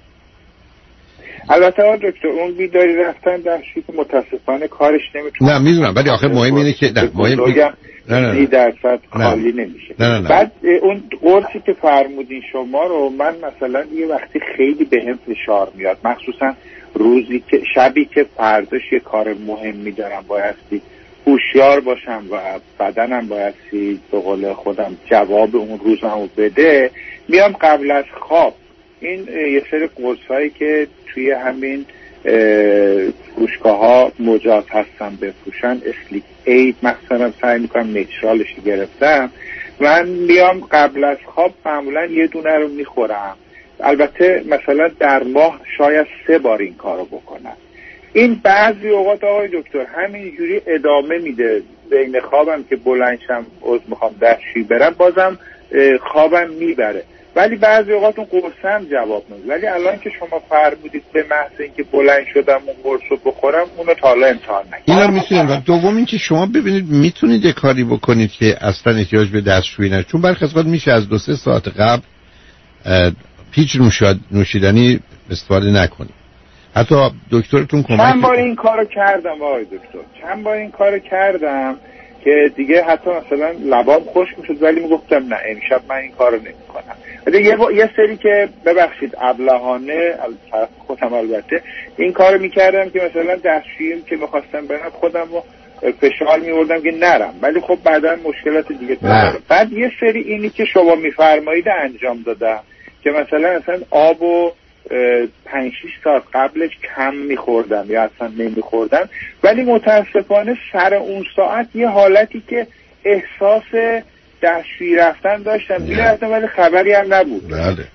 البته دکتر اون بیداری رفتن دستشویی که متاسفانه کارش نمیتونه. نه میدونم، ولی آخه مهم اینه که نه مهم 30% خالی نمیشه. بعد اون قرصی که فرمودین شما رو من مثلا یه وقتی خیلی بهم فشار میاد، مخصوصا روزی که شبی که فرداش یه کار مهمی دارم بایستی هوشیار باشم و بدنم بایستی به قول خودم جواب اون روزمو بده، میام قبل از خواب این یه سری قرصایی که توی همین فروشگاه‌ها مجاز هستن بفروشن، اسلیک اید مثلا سعی میکنم نچرالش گرفتم، من میام قبل از خواب معمولا یه دونه رو میخورم. البته مثلا در ماه شاید 3 بار این کارو بکنم. این بعضی اوقات آقای دکتر همینجوری ادامه میده، بین خوابم که بلندشم میخوام دستشویی برم بازم خوابم میبره، ولی بعضی اوقات اون قرصم جواب نمیده. ولی الان که شما فرمودید به محض اینکه بلند شدم اون قرص رو بخورم، اونو تا حالا امتحان نکردم. اینا میتونید. و دوم این که شما ببینید میتونید یه کاری بکنید که اصلا احتیاج به دستشویی نشه، چون برخی از وقت میشه از 2-3 ساعت قبل هیچ نوشیدنی استفاده نکنید. حتی دکترتون کمک چند بار این کارو کردم آقای دکتر، چند بار این کارو کردم که دیگه حتی مثلا لبام خشک میشد ولی میگفتم نه امشب من این کارو نمیکنم. یه سری که ببخشید ابلهانه خودم البته این کارو میکردم که مثلا دستشویی که میخواستم برم خودم رو فشار میوردم که نرم، ولی خب بعدا مشکلات دیگه داشتم. بعد یه سری اینی که شما میفرمایید انجام دادم که مثلا آب و 5-6 ساعت قبلش کم میخوردم یا اصلا نمیخوردم، ولی متاسفانه سر اون ساعت یه حالتی که احساس دستشویی رفتن داشتم میرفتم ولی خبری هم نبود. بله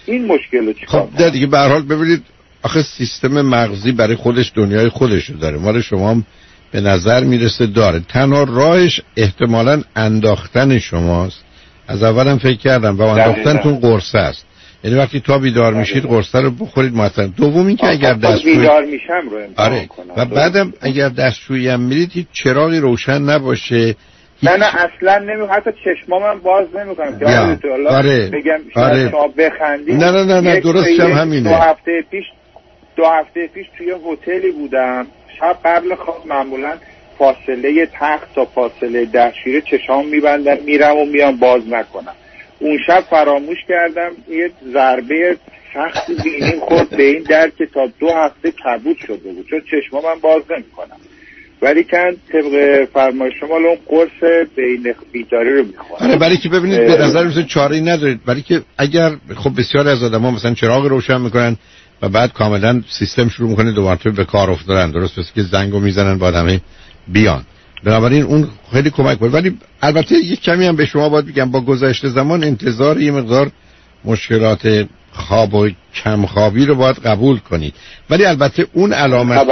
این مشکل رو چیکار خب دیگه به هر حال ببینید آخه سیستم مغزی برای خودش دنیای خودش رو داره، مال شما هم به نظر میرسه داره. تنها راهش احتمالاً انداختن شماست. از اولم فکر کردم و انداختنتون قرصه است، یعنی وقتی تا بیدار میشید قرصه رو بخورید مثلا. دومی که اگر دستشویی بیدار میشم رو امتحان کنم و بعدم اگر دستشویی هم میرید هیچ چراغی روشن نباشه. نه اصلا حتی چشمامم باز نمیکنم که بگم شما بخندید. نه درست هم همینه. دو هفته پیش توی هتلی بودم، شب قبل خواب معمولا فاصله تخت تا فاصله دستشویی چشام میبندم میرم و میام باز نکنم. اون شب فراموش کردم، یه ضربه سخت بینیم خورد به این در که تا 2 هفته کبود شده بود، چون چشمام باز نمیکنم. ولی کن طبق فرمایش شما اون قرص بین بیداری رو میخوام. آره برای که ببینید به نظر میاد چاره‌ای ندارید، برای که اگر خب بسیاری از آدم‌ها مثلا چراغ روشن میکنن و بعد کاملا سیستم شروع میکنه دوباره به کار افتادن، درست مثل که زنگو میزنن با آدمه بیان، بنابراین اون خیلی کمک کنه. ولی البته یک کمی هم به شما باید بگم با گذشت زمان انتظار یه مقدار مشکلات خواب و کم خوابی رو باید قبول کنید، ولی البته اون علامت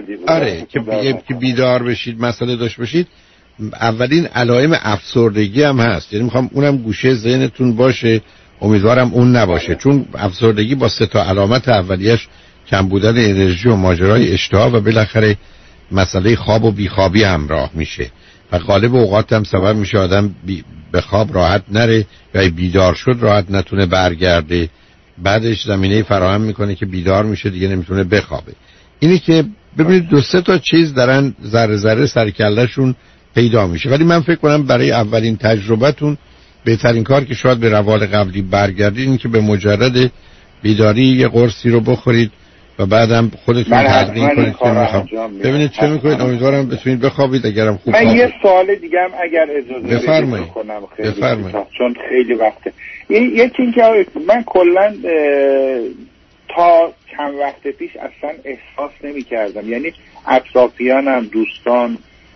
که بیدار بشید مسئله داشت باشید، اولین علائم افسردگی هم هست، یعنی میخوام اونم گوشه ذهنتون باشه، امیدوارم اون نباشه، چون افسردگی با 3 تا علامت اولیش کم بودن انرژی و ماجرای اشتها و بالاخره مسئله خواب و بیخوابی همراه میشه و غالب اوقات هم سبب میشه آدم به خواب راحت نره یا بیدار شد راحت نتونه برگرده، بعدش زمینه فراهم میکنه که بیدار میشه دیگه نمیتونه بخوابه. اینی که ببینید 2-3 تا چیز دارن ذره ذره سرکله‌شون پیدا میشه، ولی من فکر کنم برای اولین تجربتون بهترین کار که شاید به روال قبلی برگردید این که به مجرد بیداری یه قرصی رو بخورید و بعدم خودتون تدقیق کنید که میخوام ببینید چه میکنید. امیدوارم بتونید بخوابید. اگرم خوب من یه سوال دیگه هم اگر اجازه بفرمایید کنم چون خیلی وقته. یکی این که من کلا تا چند وقت پیش اصلا احساس نمی کردم، یعنی اطرافیانم، دوستان،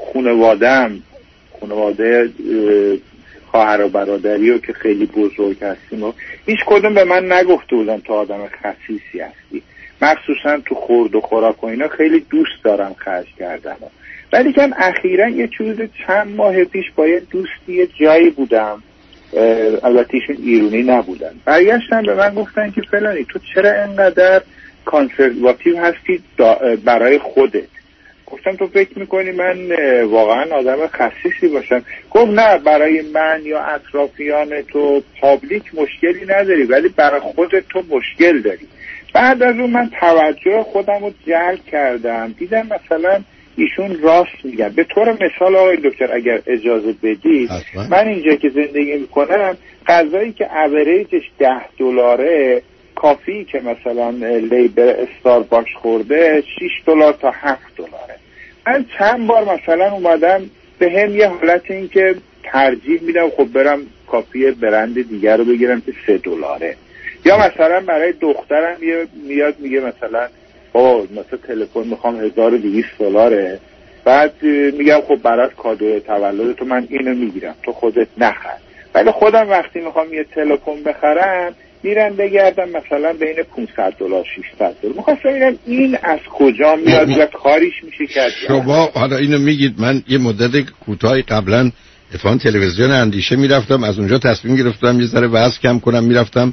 خانواده خواهر و برادری و که خیلی بزرگ هستیم و هیچ کدوم به من نگفته بودن تو آدم خسیسی هستی، مخصوصا تو خورد و خوراک و اینا خیلی دوست دارم خرج کردن. ولی که اخیراً یه چند ماه پیش با یه دوستی جایی بودم، البته ایشون ایرانی نبودن، برگشتن به من گفتن که فلانی تو چرا اینقدر کانسرواتیو هستی برای خودت؟ گفتم تو فکر میکنی من واقعا آدم خسیسی باشم؟ گفت نه، برای من یا اطرافیان تو پابلیک مشکلی نداری ولی برای خودت تو مشکل داری. بعد از اون من توجه خودم رو جلب کردم، دیدم مثلا ایشون راست میگن. به طور مثال آقای دکتر اگر اجازه بدید، من اینجا که زندگی میکنم غذایی که اوریجش $10 کافی که مثلا لیبر استارباکس خورده $6 تا $7. من چند بار مثلا اومدم به هم یه حالت این که ترجیح میدم خب برم کافی برند دیگر رو بگیرم که $3. یا مثلا برای دخترم میاد میگه مثلا مثلا تلفن میخوام $1200، بعد میگم خب برات کادو تولد تو من اینو میگیرم تو خودت نخر. ولی خودم وقتی میخوام یه تلفن بخرم میرم بگردم مثلا بین $500 $600. میخواستم ببینم این از کجا میاد و کاریش میشه کرد. شما حالا اینو میگید، من یه مدت کوتاهی قبلا اتفاقا تلویزیون اندیشه میرفتم، از اونجا تصمیم گرفتم یه ذره وزن کم کنم، میرفتم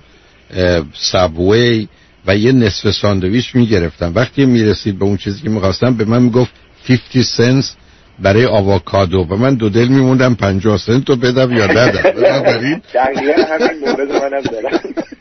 سابوی و یه نصف ساندویچ میگرفتم. وقتی میرسید به اون چیزی که میخواستم به من میگفت 50 سنت برای آووکادو و من دو دل میموندم 50 سنت رو بدم یا ندم. دقیقا همین مورد منم دارم.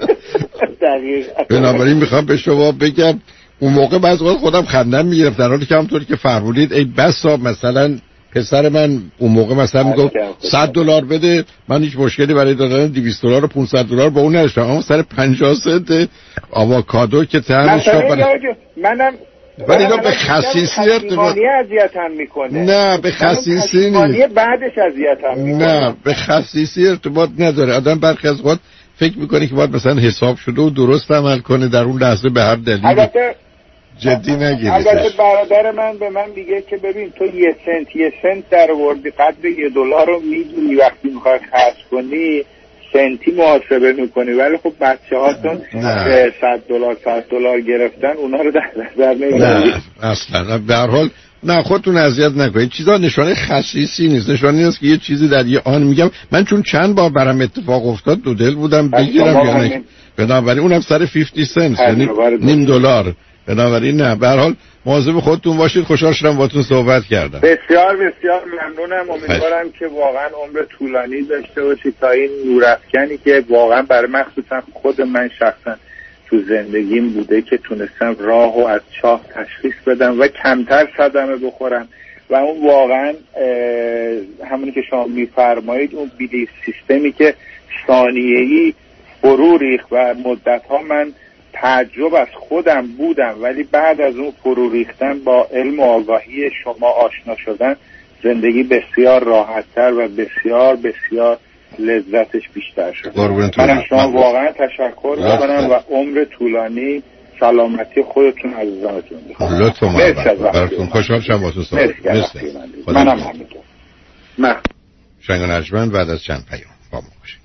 بنابراین میخوام به شما بگم اون موقع بعض وقت خودم خندم میگرفت، در حالی که همونطوری که فرمودید ای بسا مثلا پسر من اون موقع مثلا میگفت $100 بده، من هیچ مشکلی برای دادن $200 و $500 با اون نداشتم، اما سر 50 سنت آووکادو که طعمش منم ولی اینا به خسیسی اذیتم میکنه. نه به خسیسی نیست، بعدش اذیتم میکنه. نه به خسیسی ارتباط نداره. آدم برخی از وقت فکر میکنه که باید مثلا حساب شده و درست عمل کنه، در اون لحظه به هر دلیلی جدی نگیریش. البته برادر من به من میگه که ببین تو یه سنت در آوردی، قدر $1 رو میدونی وقتی میخوای خرج کنی سنتی محاسبه میکنی، ولی خب بچه هاتون $100 گرفتن اونا رو در نظر نمیگیری. نه اصلا به هر حال نه، خودتون اذیت نکنید. چیزا نشانه خصیصی نیست، نشانه است که یه چیزی در یه آن میگم. من چون چند بار برام اتفاق افتاد دو دل بودم بگیرم یا نه، بنابراین اونم سر 50 سنت یعنی $0.5. بنابراین نه، به هر حال مواظب خودتون باشید. خوشحال شدم باهاتون صحبت کردم. بسیار بسیار ممنونم. امیدوارم که واقعا عمر طولانی داشته باشید تا این نورافکنی که واقعا برای مخصوصا خود من شخصا تو زندگیم بوده که تونستم راهو از چاه تشخیص بدم و کمتر صدمه بخورم و اون واقعا همونی که شما میفرمایید اون بیلیف سیستمی که ثانیه‌ای فرو ریخت و مدت‌ها من تعجب از خودم بودم، ولی بعد از اون فرو ریختن با علم و آگاهی شما آشنا شدن زندگی بسیار راحت‌تر و بسیار بسیار لذتش بیشتر شد. من شما واقعا تشکر می‌کنم و عمر طولانی، سلامتی خودتون عزیزانتون می‌خوام. لطفاً براتون خوشحال شدم باهاتون صحبت کردم. منم همینطور. شنگ و نجمن بعد از چند پیام با ما باشید.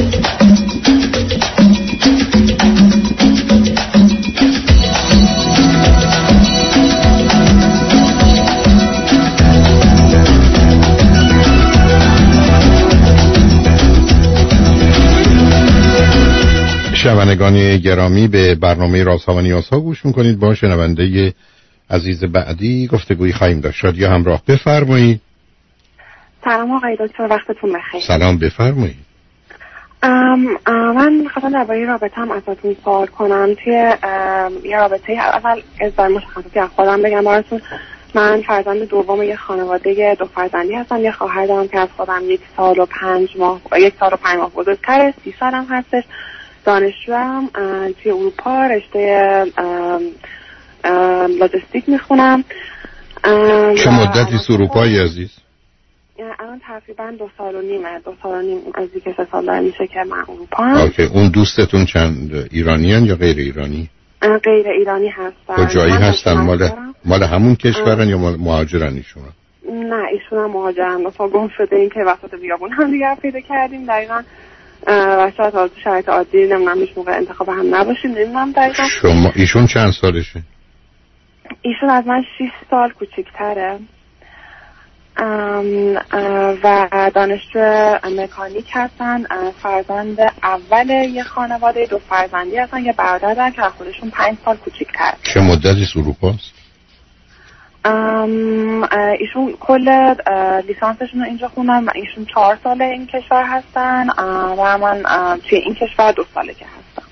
شنوندگان گرامی، به برنامه رازها و نیازها گوش میکنید. با شنونده عزیز بعدی گفتگویی خواهیم داشت. شادی همراه، بفرمایید. سلام آقای دکتر، وقتتون بخیر. سلام، بفرمایید. من خواستم درباره رابطه‌ام ازتون سوال کنم. توی یه رابطه اول ازدار مشخصاتی از خودم بگم براتون. من فرزند دوم یه خانواده 2 فرزندی هستم. یه خواهر دارم که از خودم 1 سال و 5 ماه بزرگتره. 30 سالم هستش. دانشجوام، توی اروپا رشته لاجستیک میخونم. چه مدتی اروپایی عزیز؟ الان تقریبا 2 سال و نیم از دیگه 3 سال داره میشه که من اروپا هم. اوکی. اون دوستتون چند ایرانی هن یا غیر ایرانی؟ غیر ایرانی هستن. کجایی هستن؟ مال همون کشورن یا مهاجرن ایشون؟ نه ایشون هم مهاجرن. مثلا گم شده این که وسط بیابون هم دیگر پیدا کردیم دقیقا. و شاید تو شرایط عادی نمیدونم هیچ موقع انتخاب هم نباشیم. نمیدونم دقیقا. ایشون چند سالشه؟ ایشون از من 6 سال کوچیک‌تره و دانشجو مکانیک هستن. فرزند اول یه خانواده 2 فرزندی هستن. یه برادر دارن که خودشون 5 سال کوچیک‌تر. چه مدتی اروپاست؟ ایشون کل لیسانسشون رو اینجا خوندن و ایشون 4 ساله این کشور هستن و من توی این کشور 2 ساله که هستم.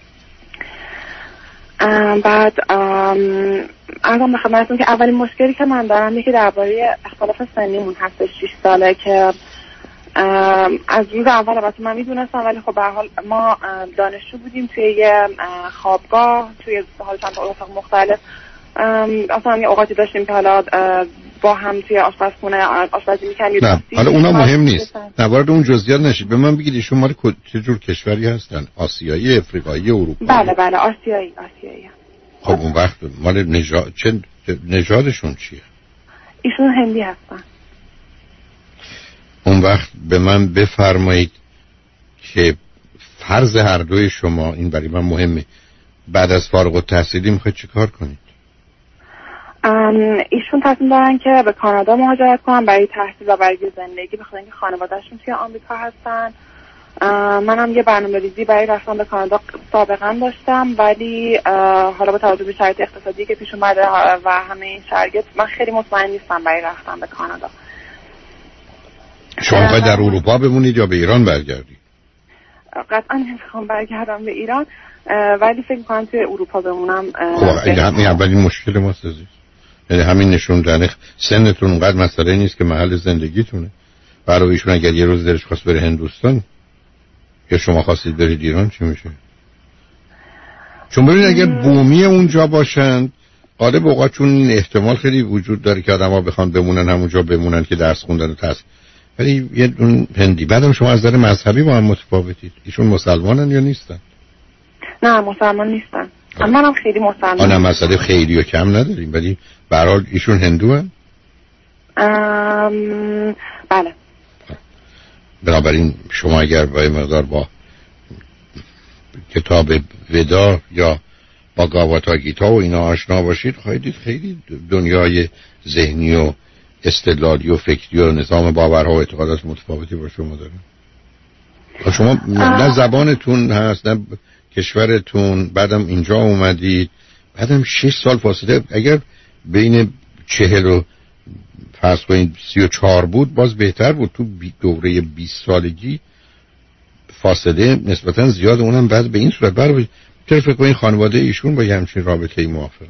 بعد ارزم به خدمتتون که اولین مشکلی که من دارم یکی درباره اختلاف سنیمون هستش. 6 ساله که از روز اول البته من میدونستم، ولی خب به هر حال ما دانشجو بودیم توی یه خوابگاه توی حال چند تا اتاق مختلف. اصلا یه اوقاتی داشتیم که حالا با هم توی آشپزخونه آشپزی می‌کردیم. نه حالا اونا مهم نیست، نه وارد اون جزئیات نشید. به من بگید ایشون مال چه جور کشوری هستن؟ آسیایی، افریقایی، اروپایی؟ بله آسیایی. خب اون وقت مال چه نژادشون چیه؟ ایشون هندی هستن. اون وقت به من بفرمایید که فرض هر دوی شما، این برای من مهمه، بعد از فارغ التحصیلی میخواید چی کار کنید؟ ایشون تصمیم دارن که به کانادا مهاجرت کنن برای تحصیل و برای زندگی، بخاطر اینکه خانواده‌شون توی آمریکا هستن. منم یه برنامه‌ریزی برای رفتن به کانادا سابقا داشتم، ولی حالا با توجه به شرایط اقتصادی که پیش اومده و همه این شرایط من خیلی مطمئن نیستم برای رفتن به کانادا. شما میخواید در اروپا بمونید یا به ایران برگردید؟ قطعا نمیخوام برگردم به ایران، ولی فکر می‌کنم توی اروپا بمونم. خب این اولین مشکل ماست عزیز. یعنی همین نشون دهنه سنتون اونقدر مسئله نیست که محل زندگیتونه. برای ایشون اگر یه روز دلش خواست بره هندوستان یا شما خواستید برید ایران چی میشه؟ چون ببینید اگر بومی اونجا باشند غالب اوقات چون این احتمال خیلی وجود داره که آدم‌ها بخوان بمونن همونجا بمونن که درس خوندن و تحصیل. ولی یه اون هندی. بعدم شما از نظر مذهبی با هم متفاوتید. ایشون مسلمانن یا نیستن؟ نه مسلمان نیستن. منم خیلی مسلمان. آنم مسئله خیلی و کم نداریم، ولی به هر حال ایشون هندو هن؟ بله. بنابراین شما اگر با مقدار با کتاب ودا یا با گاواتا گیتا و اینا آشنا باشید خواهید دید خیلی دنیای ذهنی و استدلالی و فکری و نظام باورها و اعتقادات متفاوتی با شما داره. شما نه زبانتون هست نه کشورتون، بعدم اینجا اومدید، بعدم 6 سال فاصله. اگر بین 40 و فرض کنید 34 بود باز بهتر بود. تو دوره 20 سالگی فاصله نسبتا زیاد، اونم بعد به این صورت. برای چرا فکر کنید خانواده ایشون با همچین رابطه‌ای موافقن؟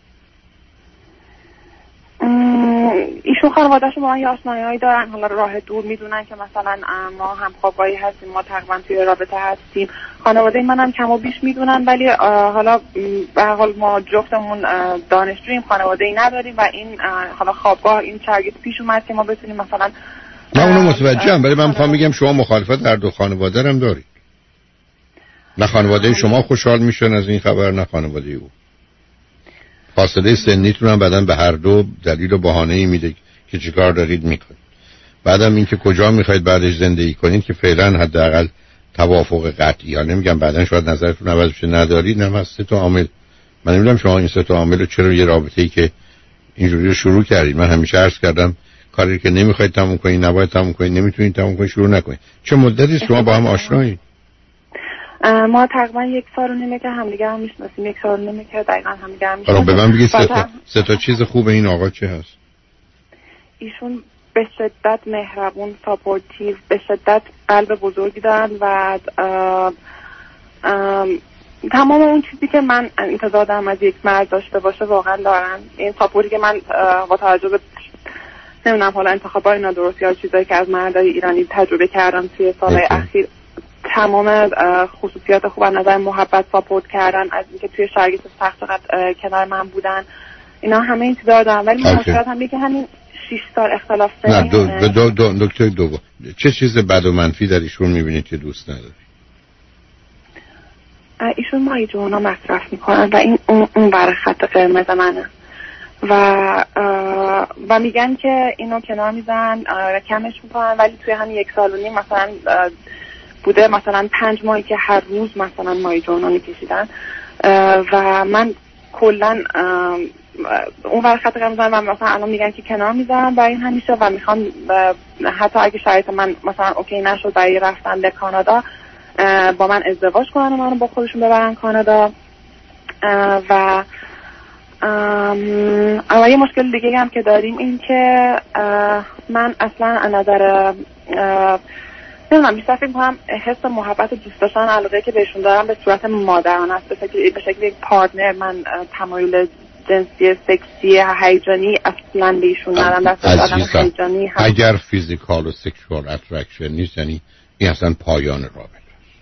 ایشون خانواده‌شون با من آشنایی‌هایی دارن، حالا راه دور میدونن که مثلا ما هم خوابگاهی هستیم، ما تقریبا توی رابطه هستیم. خانواده منم کم و بیش میدونن، ولی حالا به هر حال ما جفتمون دانشجوییم، خانواده‌ای نداریم و این حالا خوابگاه این شرایط پیش اومد که ما بتونیم مثلا. من اونو متوجهم، ولی من میخوام بگم شما مخالفت هر دو خانواده هم دارید. نه خانواده شما خوشحال میشن از این خبر، نه خانواده او. فاصله سنیتون هم بعدن به هر دو دلیل و بهانه‌ای میده که چیکار دارید میکنید. بعدم اینکه کجا میخواید بعدش زندگی کنید که فعلا حداقل توافق قطعی، ها نمیگم بعدن شاید نظرتون عوض بشه، ندارید. نه از 3 تا عامل. من نمیدونم شما این 3 تا عامل رو چرا یه رابطه‌ای که اینجوری رو شروع کردید. من همیشه عرض کردم کاری که نمیخواید تموم کنید، نباید تموم کنید، نمیتونید تموم کنید، شروع نکنید. چه مدتی شما با هم آشنایید؟ ما تقریبا 1 سال و نیمه که همدیگه هم میشناسیم. 1 سال و نیمه که دقیقاً همدیگه هم میشناسیم. به من بگید 3 تا چیز خوب این آقا چه هست؟ ایشون به شدت مهربون، ساپورتیو، به شدت قلب بزرگی دارن و تمام اون چیزی که من انتظار دارم از یک مرد داشته باشه واقعا دارن. این ساپورتی که من با توجه به نمیدونم حالا انتخابای نادرست یا چیزایی که از مردای ایرانی تجربه کردم توی سالهای اخیر، تمام خصوصیات خوب از نظر محبت، ساپورت کردن، از اینکه توی شرایط سخت کنار من بودن، اینا همه این چیزا دارن. ولی مشکلات هم که همین 6 سال اختلاف سنی. نه دکتر دوم چه چیز بد و منفی در ایشون میبینید که دوست نداری؟ ایشون ماریجوانا مصرف میکنن و این اون بر خط قرمز منه و میگن که اینو کنار میزنن، کمش میکنن، ولی توی همین 1 سال و نیم مثلا بوده مثلا 5 ماهی که هر روز مثلا ماریجوانا میکشیدن و من کلا اون ور خط قرمز و مثلا الان میگن که کنار میذارن برای این همیشه و میخوان حتی اگه شرایط من مثلا اوکی نشد برای رفتن به کانادا با من ازدواج کنن و منو با خودشون ببرن کانادا. و اما یه مشکل دیگه هم که داریم این که من اصلا از نظر نمیدونم بیشتر فکر می‌کنم حس محبت و دوست داشتن علاقه که بهشون دارم به صورت مادرانه است، به شکل یک پارتنر. من تمایل جنسی سکسی هیجانی اصلا به ایشون ندارم. دست هیجانی اگر فیزیکال و سکشوال اترکشن نیست یعنی این اصلا پایان رابطه است.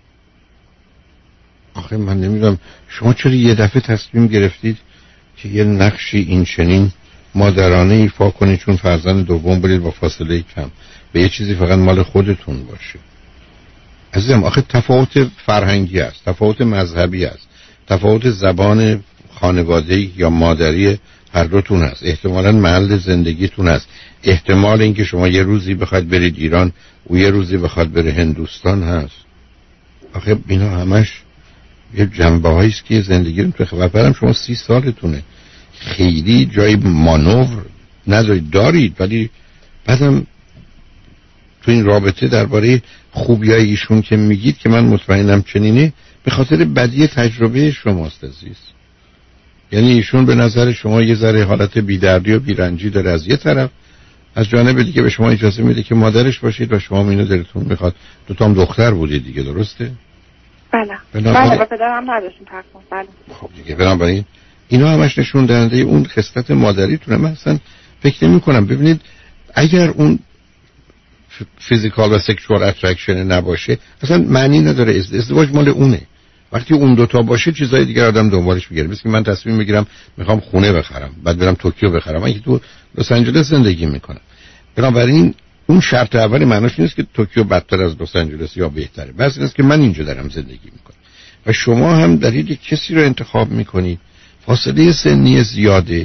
آخه من نمیدونم شما چرا یه دفعه تصمیم گرفتید که یه نقشی این چنین مادرانه ایفا کنید چون فرزند دوم برید با فاصله کم به یه چیزی فقط مال خودتون باشه؟ عزیزم آخه تفاوت فرهنگی است، تفاوت مذهبی است، تفاوت زبان خانواده‌ای یا مادری هر دوتون هست، احتمالاً محل زندگیتون هست، احتمال اینکه شما یه روزی بخواید برید ایران و یه روزی بخواید بره هندوستان هست. آخه اینا همش یه جنبه‌هایی است که زندگی رو تو خبرم شما 30 سالتونه، خیلی جای مانور ندارید، دارید ولی بعدم تو این رابطه درباره خوبیای ایشون که میگید که من مطمئنم چنینه به خاطر بدی تجربه شماست عزیز. یعنی ایشون به نظر شما یه ذره حالت بی‌دردی و بیرنجی داره از یه طرف، از جانب دیگه به شما اجازه میده که مادرش باشید و شما اینو دلتون میخواد. دو تام دختر بودید دیگه، درسته؟ بله. بله با پدرم نداشتیم تقریبا. بله. خب دیگه بنابراین اینا همش نشون دهنده اون خصلت مادریتونه. من اصلا فکر نمی‌کنم. ببینید اگر اون فیزیکال و سکشوال اترکشن نباشه اصلا معنی نداره، ازدواج مال اونه. وقتی اون دوتا باشه چیزای دیگه آدم دنبالش میگیره. مثل من تصمیم میگیرم میخوام خونه بخرم بعد برم توکیو بخرم، من که تو لس آنجلس زندگی میکنم. بنابراین اون شرط اولی معنیش نیست که توکیو بدتر از لس آنجلس یا بهتره، بس اینه که من اینجا دارم زندگی میکنم و شما هم دارید کسی رو انتخاب میکنید. فاصله سنی زیاده،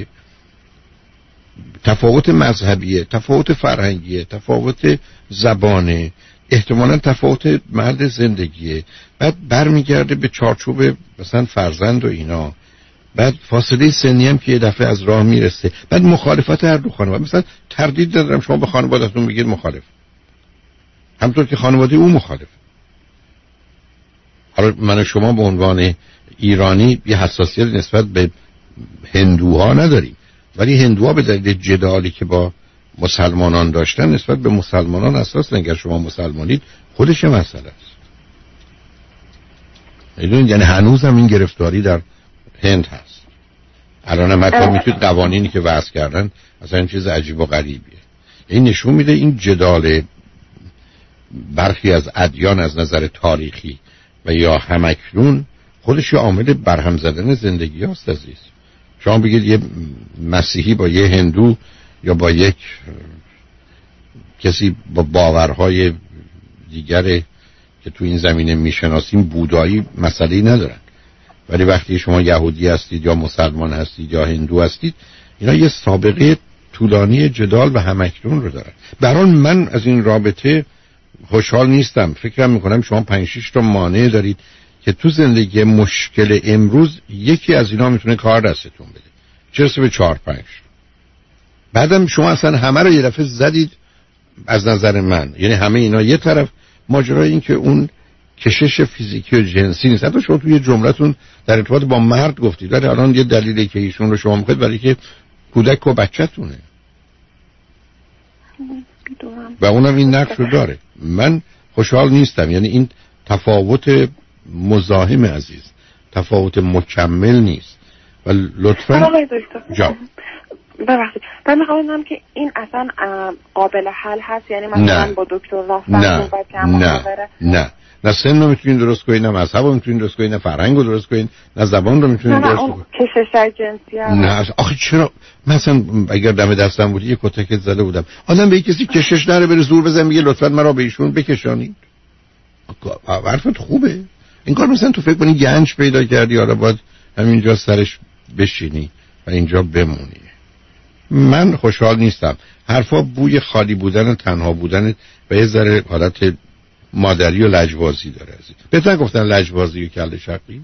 تفاوت مذهبیه، تفاوت فرهنگیه، تفاوت زبانه، احتمالاً تفاوت محل زندگیه، بعد برمیگرده به چارچوب مثلا فرزند و اینا، بعد فاصله سنی هم که یه دفعه از راه میرسه، بعد مخالفت هر دو خانواده. مثلا تردید ندارم شما به خانواده‌تون بگید مخالف، همونطور که خانواده او مخالف. حالا من و شما به عنوان ایرانی یه حساسیت نسبت به هندوها نداریم، ولی هندوها به دلیل جدالی که با مسلمانان داشتن نسبت به مسلمانان اساس اگر شما مسلمانید خودش مسئله است. یعنی هنوز هم این گرفتاری در هند هست. الان هم حتی میتونید قوانینی که وضع کردن اصلا این چیز عجیب و غریبیه. این نشون میده این جدال برخی از ادیان از نظر تاریخی و یا همکنون خودش یه عامل برهم زدن زندگی هست عزیز. شما بگید یه مسیحی با یه هندو یا با یک کسی با باورهای دیگره که تو این زمینه میشناسیم بودایی مسئله‌ای ندارن، ولی وقتی شما یهودی هستید یا مسلمان هستید یا هندو هستید اینا یه سابقه طولانی جدال و همکنون رو دارن. به هر حال من از این رابطه خوشحال نیستم. فکرم میکنم شما 5-6 تا مانع دارید که تو زندگی مشکل امروز یکی از اینا میتونه کار دستتون بده، چرا به 4-5. بعدم شما اصلا همه رو یه دفعه زدید از نظر من، یعنی همه اینا یه طرف، ماجرای این که اون کشش فیزیکی و جنسی نیست. حتی شما توی جملتون در ارتباط با مرد گفتید، ولی الان یه دلیلی که ایشون رو شما میخواید برای که کودک و بچه‌تونه و اونم این نقش رو داره. من خوشحال نیستم، یعنی این تفاوت مزاحم عزیز، تفاوت مکمل نیست. و لطفاً جا ببخشید من میخوام بدونم که این اصلا قابل حل هست، یعنی مثلا با دکتر رفتن صحبت کردن؟ نه سن رو میتونین درست کنین، نه مذهب رو میتونین درست کنین، نه فرهنگ رو درست کنین، نه زبان رو میتونین درست کنین. کشش جنسی هم نه. آخه چرا مثلا اگر دم دستم بود یه کتک زده بودم، آدم به یک کسی کشش نره بره زور بزنه میگه لطفاً مرا به ایشون بکشانید. حرفت خوبه این کار، مثلا تو فکر کنی گنج پیدا کردی حالا باید همینجا سرش بشینی و اینجا بمونی. من خوشحال نیستم. حرفا بوی خالی بودن و تنها بودن و یه ذره حالت مادری و لجبازی داره عزیز. بهتر گفتن لجبازی و کله شقی؟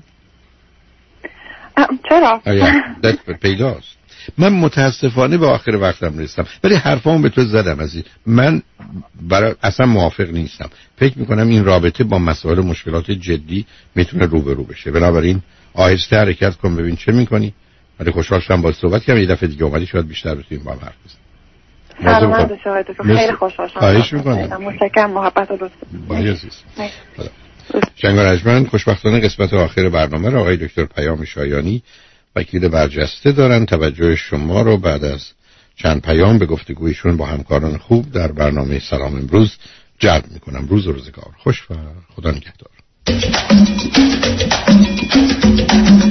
چرا؟ پیداست. من متاسفانه به آخر وقتم رسیدم، ولی حرفامو به تو زدم عزیز. من برای اصلا موافق نیستم. فکر میکنم این رابطه با مسائل مشکلات جدی میتونه روبرو بشه. بنابراین آهسته حرکت کن ببین چه میکنی. ولی خوشحال شدم با صحبت کردم. یه دفعه دیگه اومدی شاید بیشتر بتونیم با هم حرف بزنیم. سلامت شما. خیلی خوشحال شدم. خواهش میکنم. متشکرم. محبت و دوست. بله عزیز. شنگارجمن خوشبختانه قسمت آخر برنامه را آقای دکتر پیام شایانی وکیل برجسته دارن. توجه شما رو بعد از چند پیام به گفتگویشون با همکاران خوب در برنامه سلام امروز جلب میکنم. روز و روزگار خوش و خدا نگهدار.